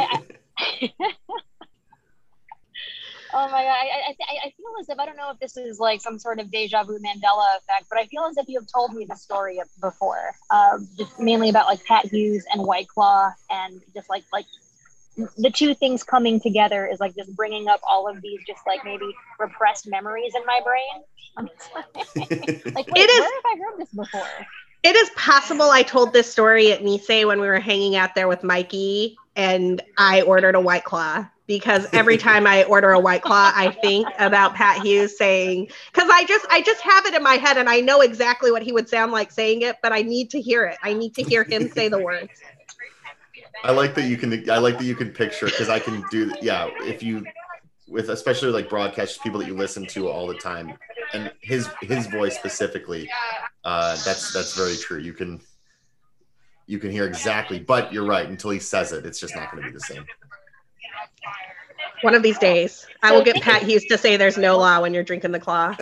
Oh my God! I feel as if, I don't know if this is some sort of deja vu Mandela effect, but I feel as if you have told me the story before, just mainly about Pat Hughes and White Claw, and just like the two things coming together is just bringing up all of these just maybe repressed memories in my brain. I'm just wait, where have I heard this before? It is possible I told this story at Nisei when we were hanging out there with Mikey and I ordered a White Claw, because every time I order a White Claw, I think about Pat Hughes saying, because I just have it in my head and I know exactly what he would sound like saying it, but I need to hear it. I need to hear him say the words. I like that you can picture, because I can do, if you, with especially broadcast people that you listen to all the time, and his voice specifically, that's very true. You can hear exactly, but you're right. Until he says it, it's just not going to be the same. One of these days, I will get Pat Hughes to say there's no law when you're drinking the Claw.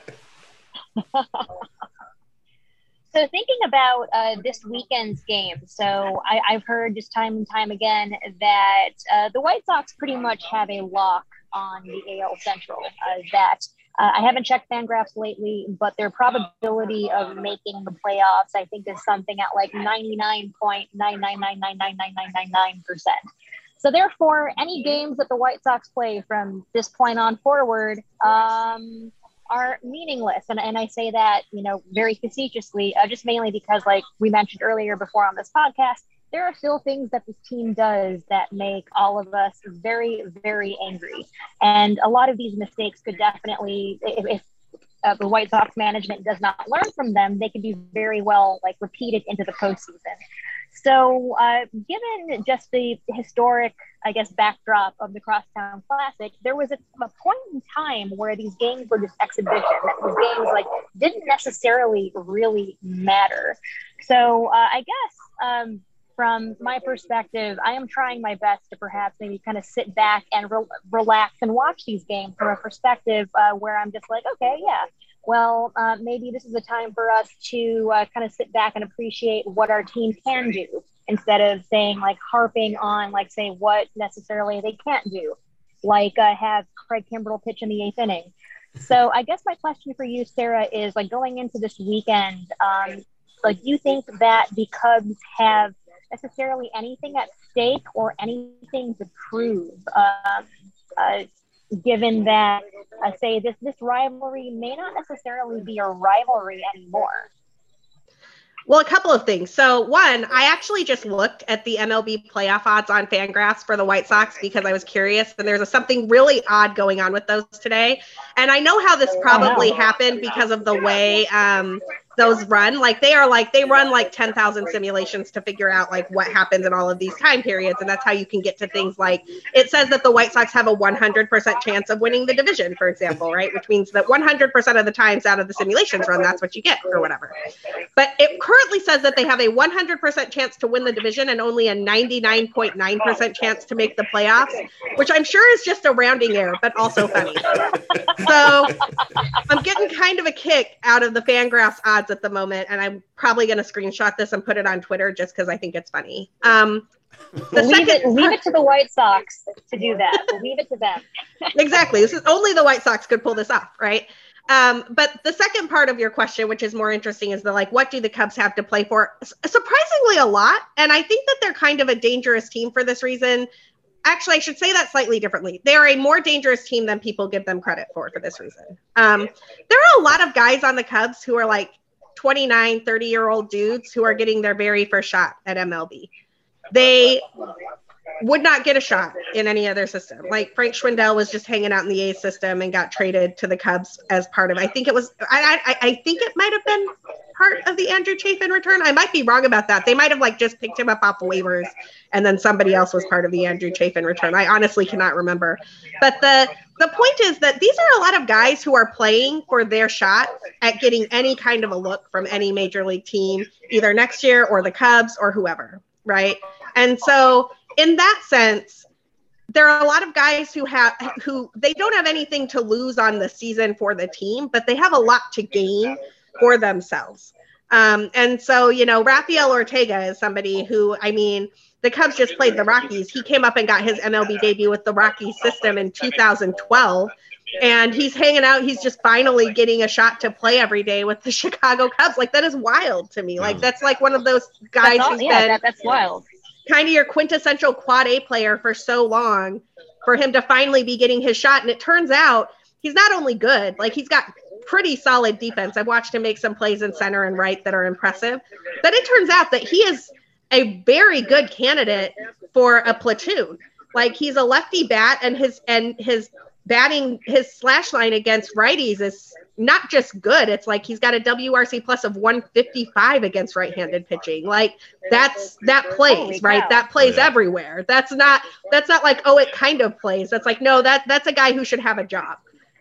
So thinking about this weekend's game, so I've heard just time and time again that the White Sox pretty much have a lock on the AL Central. I haven't checked Fangraphs lately, but their probability of making the playoffs, I think, is something at 99.999999999%. So therefore, any games that the White Sox play from this point on forward are meaningless. And I say that, very facetiously, just mainly because, we mentioned earlier before on this podcast, there are still things that this team does that make all of us very, very angry. And a lot of these mistakes could definitely, if the White Sox management does not learn from them, they could be very well repeated into the postseason. So given just the historic, backdrop of the Crosstown Classic, there was a point in time where these games were just exhibition. These games didn't necessarily really matter. So I guess from my perspective, I am trying my best to perhaps maybe kind of sit back and relax and watch these games from a perspective where I'm just okay, yeah. Well, maybe this is a time for us to kind of sit back and appreciate what our team can do, instead of saying harping on say what necessarily they can't do, have Craig Kimbrell pitch in the 8th inning. So I guess my question for you, Sarah, is going into this weekend, do you think that the Cubs have necessarily anything at stake or anything to prove, given that say this rivalry may not necessarily be a rivalry anymore? Well, a couple of things. So one, I actually just looked at the MLB playoff odds on Fangraphs for the White Sox because I was curious, and there's something really odd going on with those today. And I know how this probably happened because of the way those run. Like they run like 10,000 simulations to figure out like what happens in all of these time periods. And that's how you can get to things like, it says that the White Sox have a 100% chance of winning the division, for example, right? Which means that 100% of the times out of the simulations run, that's what you get or whatever. But it currently says that they have a 100% chance to win the division and only a 99.9% chance to make the playoffs, which I'm sure is just a rounding error, but also funny. So I'm getting kind of a kick out of the Fangraphs odds at the moment, and I'm probably going to screenshot this and put it on Twitter just because I think it's funny. Leave it to the White Sox to do that. Leave it to them. Exactly. This is only the White Sox could pull this off, right? But the second part of your question, which is more interesting, is what do the Cubs have to play for? Surprisingly, a lot. And I think that they're kind of a dangerous team for this reason. Actually, I should say that slightly differently. They are a more dangerous team than people give them credit for this reason. There are a lot of guys on the Cubs who are like 29, 30-year-old dudes who are getting their very first shot at MLB. They would not get a shot in any other system. Like Frank Schwindel was just hanging out in the A's system and got traded to the Cubs as part of, I think it might have been part of the Andrew Chafin return. I might be wrong about that. They might have just picked him up off the waivers and then somebody else was part of the Andrew Chafin return. I honestly cannot remember. But the point is that these are a lot of guys who are playing for their shot at getting any kind of a look from any major league team, either next year or the Cubs or whoever, right? And so in that sense, there are a lot of guys who they don't have anything to lose on the season for the team, but they have a lot to gain for themselves. And so, Rafael Ortega is somebody who, the Cubs just played the Rockies. He came up and got his MLB debut with the Rockies system in 2012. And he's hanging out. He's just finally getting a shot to play every day with the Chicago Cubs. That is wild to me. That's one of those guys that's wild. Kind of your quintessential quad A player for so long, for him to finally be getting his shot. And it turns out he's not only good, he's got pretty solid defense. I've watched him make some plays in center and right that are impressive, but it turns out that he is a very good candidate for a platoon. He's a lefty bat, and his batting, his slash line against righties is not just good. It's he's got a WRC plus of 155 against right-handed pitching. That plays, right? That plays everywhere. That's not it kind of plays. That's no, that's a guy who should have a job.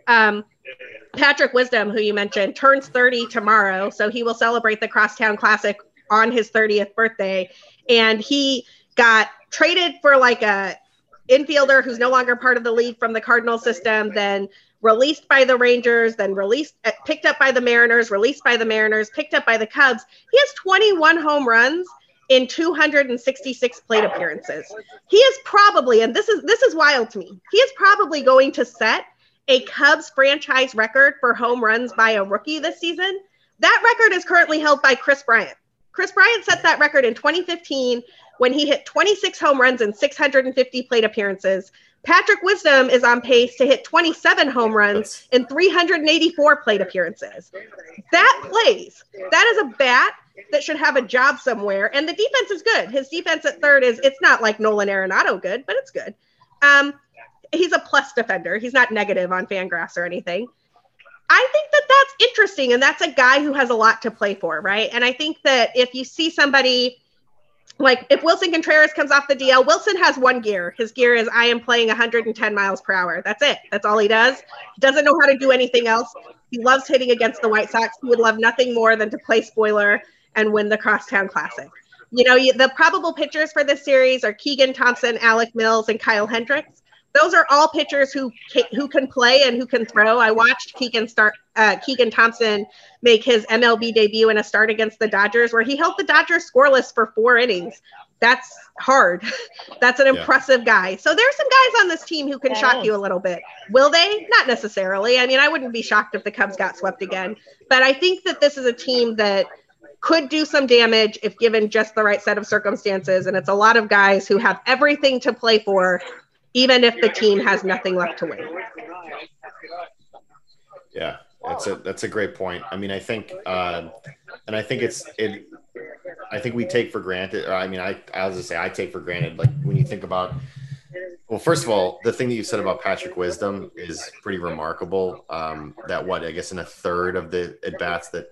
Patrick Wisdom, who you mentioned, turns 30 tomorrow, so he will celebrate the Crosstown Classic on his 30th birthday. And he got traded for a infielder who's no longer part of the league from the Cardinal system, then released by the Rangers, then picked up by the Mariners, released by the Mariners, picked up by the Cubs. He has 21 home runs in 266 plate appearances. He is probably, and this is wild to me, he is probably going to set a Cubs franchise record for home runs by a rookie this season. That record is currently held by Chris Bryant. Chris Bryant set that record in 2015 when he hit 26 home runs in 650 plate appearances. Patrick Wisdom is on pace to hit 27 home runs in 384 plate appearances. That plays. That is a bat that should have a job somewhere. And the defense is good. His defense at third it's not like Nolan Arenado good, but it's good. He's a plus defender. He's not negative on Fangraphs or anything. I think that that's interesting. And that's a guy who has a lot to play for, right? And I think that if you see somebody if Wilson Contreras comes off the DL, Wilson has one gear. His gear is, I am playing 110 miles per hour. That's it. That's all he does. He doesn't know how to do anything else. He loves hitting against the White Sox. He would love nothing more than to play spoiler and win the Crosstown Classic. The probable pitchers for this series are Keegan Thompson, Alec Mills, and Kyle Hendricks. Those are all pitchers who can play and who can throw. I watched Keegan Thompson make his MLB debut in a start against the Dodgers, where he held the Dodgers scoreless for 4 innings. That's hard. That's an impressive guy. So there's some guys on this team who can shock you a little bit. Will they? Not necessarily. I wouldn't be shocked if the Cubs got swept again. But I think that this is a team that could do some damage if given just the right set of circumstances. And it's a lot of guys who have everything to play for, even if the team has nothing left to win. Yeah, that's a great point. I think, and I think I think we take for granted, or I take for granted, when you think about, well, first of all, the thing that you said about Patrick Wisdom is pretty remarkable. In a third of the at-bats that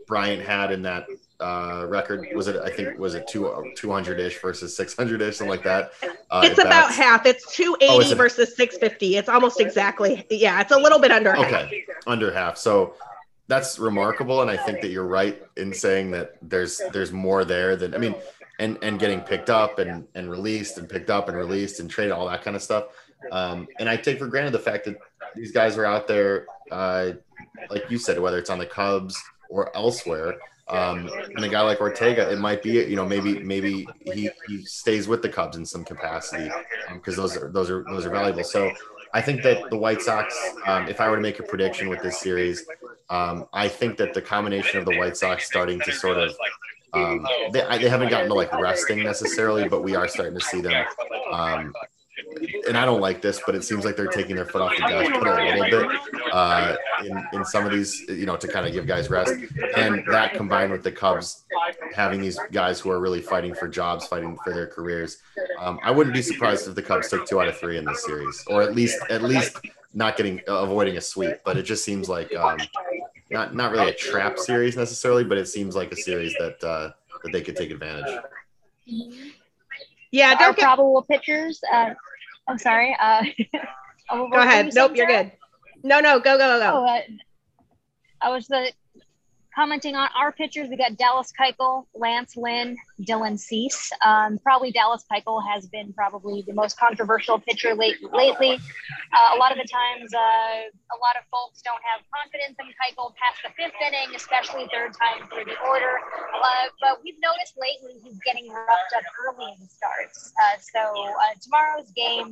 Bryant had in that record. Was it 200-ish versus 600-ish, something like that? It's about half. It's 280 versus 650. It's almost exactly. Yeah, it's a little bit under half. Okay, under half. So that's remarkable, and I think that you're right in saying that there's more there than, I mean, and getting picked up and released and picked up and released and traded, all that kind of stuff. And I take for granted the fact that these guys are out there, like you said, whether it's on the Cubs or elsewhere. And a guy like Ortega, it might be, maybe he stays with the Cubs in some capacity, because those are valuable. So I think that the White Sox, if I were to make a prediction with this series, I think that the combination of the White Sox starting to sort of, they haven't gotten to like resting necessarily, but we are starting to see them. And I don't like this, but it seems like they're taking their foot off the gas pedal a little bit in some of these, to kind of give guys rest. And that combined with the Cubs having these guys who are really fighting for jobs, fighting for their careers. I wouldn't be surprised if the Cubs took 2 out of 3 in this series, or at least not avoiding a sweep. But it just seems like not really a trap series necessarily, but it seems like a series that they could take advantage. Yeah, our probable pitchers. I'm sorry. Go ahead. Nope, you're good. No, go. Oh, I was commenting on our pitchers. We got Dallas Keuchel, Lance Lynn, Dylan Cease. Probably Dallas Keuchel has been probably the most controversial pitcher lately. A lot of the times, a lot of folks don't have confidence in Keuchel past the 5th inning, especially 3rd time through the order. But we've noticed lately he's getting roughed up early in the starts. So tomorrow's game,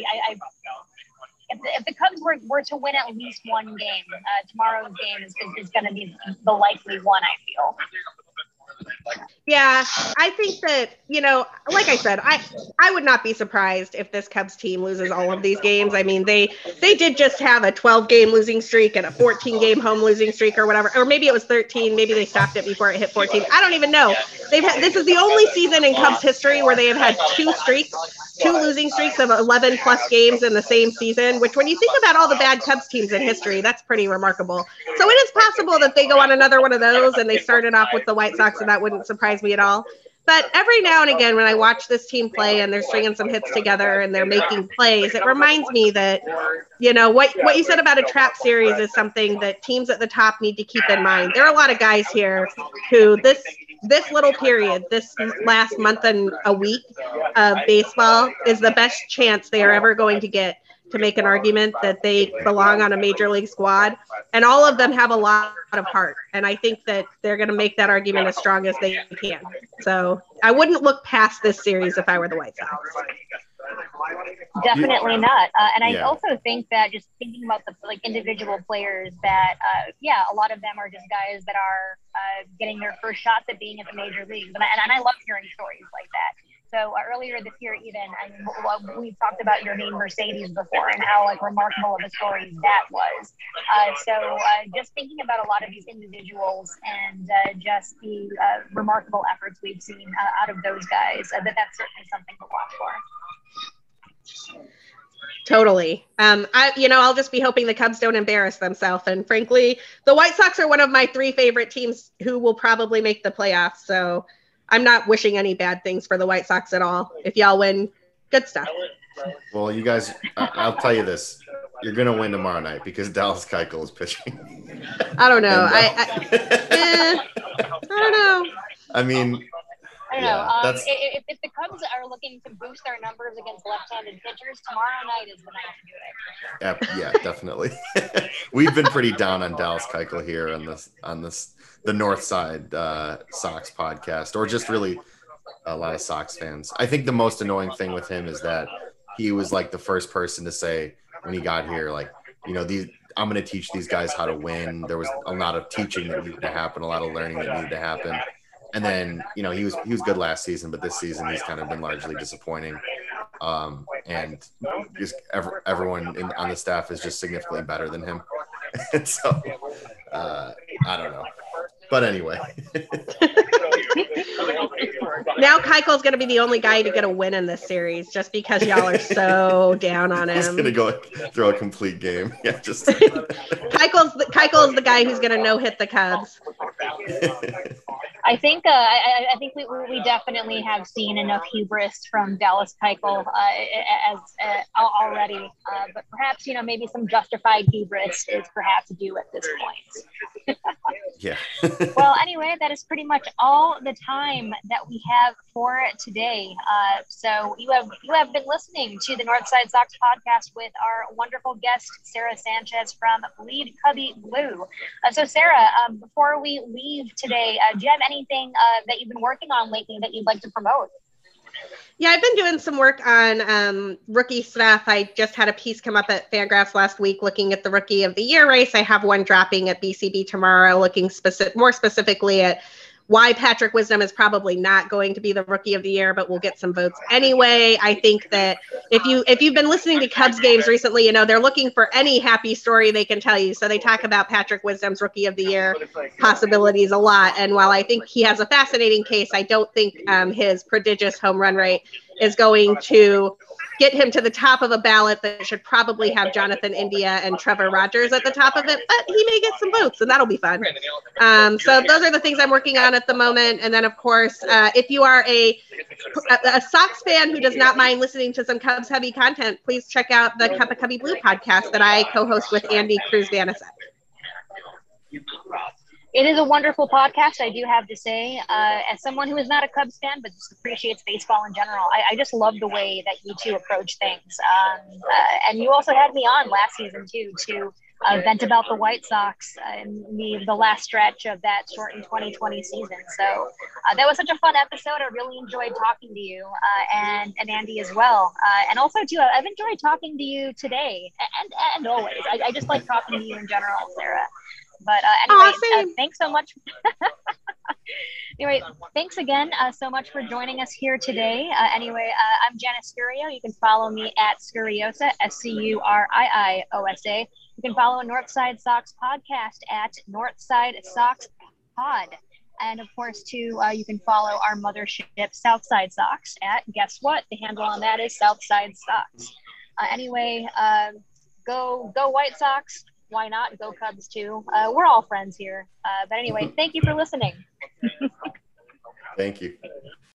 if the Cubs were to win at least one game, tomorrow's game is going to be the likely one, I feel. Yeah, I think that, like I said, I would not be surprised if this Cubs team loses all of these games. I mean, they did just have a 12-game losing streak and a 14-game home losing streak or whatever, or maybe it was 13. Maybe they stopped it before it hit 14. I don't even know. This is the only season in Cubs history where they have had 2 losing streaks of 11 plus games in the same season, which when you think about all the bad Cubs teams in history, that's pretty remarkable. So it is possible that they go on another one of those, and they started off with the White Sox, and that wouldn't surprise me at all. But every now and again, when I watch this team play and they're stringing some hits together and they're making plays, it reminds me that, what you said about a trap series is something that teams at the top need to keep in mind. There are a lot of guys here who this little period, this last month and a week of baseball is the best chance they are ever going to get to make an argument that they belong on a major league squad. And all of them have a lot of heart. And I think that they're going to make that argument as strong as they can. So I wouldn't look past this series if I were the White Sox. Definitely not. And I also think that just thinking about the individual players that, a lot of them are just guys that are getting their first shots at being at the major leagues. And I love hearing stories like that. So earlier this year, even, we've talked about Yermin Mercedes before and how remarkable of a story that was. So just thinking about a lot of these individuals and just the remarkable efforts we've seen out of those guys, that's certainly something to watch for. Totally. I'll just be hoping the Cubs don't embarrass themselves. And frankly, the White Sox are one of my 3 favorite teams who will probably make the playoffs. So I'm not wishing any bad things for the White Sox at all. If y'all win, good stuff. Well, you guys, I'll tell you this. You're going to win tomorrow night because Dallas Keuchel is pitching. I don't know. I don't know. I mean, I don't know. If the Cubs are looking to boost their numbers against left-handed pitchers, tomorrow night is the night to do it. Yeah, definitely. We've been pretty down on Dallas Keuchel here on the North Side Sox podcast, or just really a lot of Sox fans. I think the most annoying thing with him is that he was the first person to say when he got here, I'm going to teach these guys how to win. There was a lot of teaching that needed to happen, a lot of learning that needed to happen. And then, he was good last season, but this season he's kind of been largely disappointing. And just everyone on the staff is just significantly better than him. And so, I don't know. But anyway. Now Keuchel's going to be the only guy to get a win in this series just because y'all are so down on him. He's going to go throw a complete game. Yeah, just Keuchel's the guy who's going to no-hit the Cubs. I think I think we definitely have seen enough hubris from Dallas Keuchel already, but perhaps maybe some justified hubris is perhaps due at this point. Yeah. Well, anyway, that is pretty much all the time that we have for today. So you have been listening to the Northside Sox podcast with our wonderful guest Sarah Sanchez from Bleed Cubby Blue. So Sarah, before we leave today, do you have anything that you've been working on lately that you'd like to promote? Yeah, I've been doing some work on rookie stuff. I just had a piece come up at Fangraphs last week looking at the Rookie of the Year race. I have one dropping at BCB tomorrow looking more specifically at why Patrick Wisdom is probably not going to be the Rookie of the Year, but we'll get some votes anyway. I think that if you've been listening to Cubs games recently, they're looking for any happy story they can tell you. So they talk about Patrick Wisdom's Rookie of the Year possibilities a lot. And while I think he has a fascinating case, I don't think his prodigious home run rate is going to get him to the top of a ballot that should probably have Jonathan India and Trevor Rogers at the top of it, but he may get some votes and that'll be fun. So those are the things I'm working on at the moment. And then of course, if you are a Sox fan who does not mind listening to some Cubs heavy content, please check out the Cup of Cubby Blue podcast that I co-host with Andy Cruz-Vanasek. It is a wonderful podcast, I do have to say. As someone who is not a Cubs fan, but just appreciates baseball in general, I just love the way that you two approach things. And you also had me on last season, too, to vent about the White Sox and the last stretch of that shortened 2020 season. So that was such a fun episode. I really enjoyed talking to you and Andy as well. And also, too, I've enjoyed talking to you today and always. I just like talking to you in general, Sarah. But anyway, thanks so much. Anyway, thanks again so much for joining us here today. I'm Janice Scurio. You can follow me at Scuriosa, Scuriosa. You can follow Northside Sox podcast at Northside Sox Pod. And of course, too, you can follow our mothership, Southside Sox, at, guess what? The handle on that is Southside Sox. Go White Sox. Why not? Go Cubs too. We're all friends here. But anyway, thank you for listening. Thank you.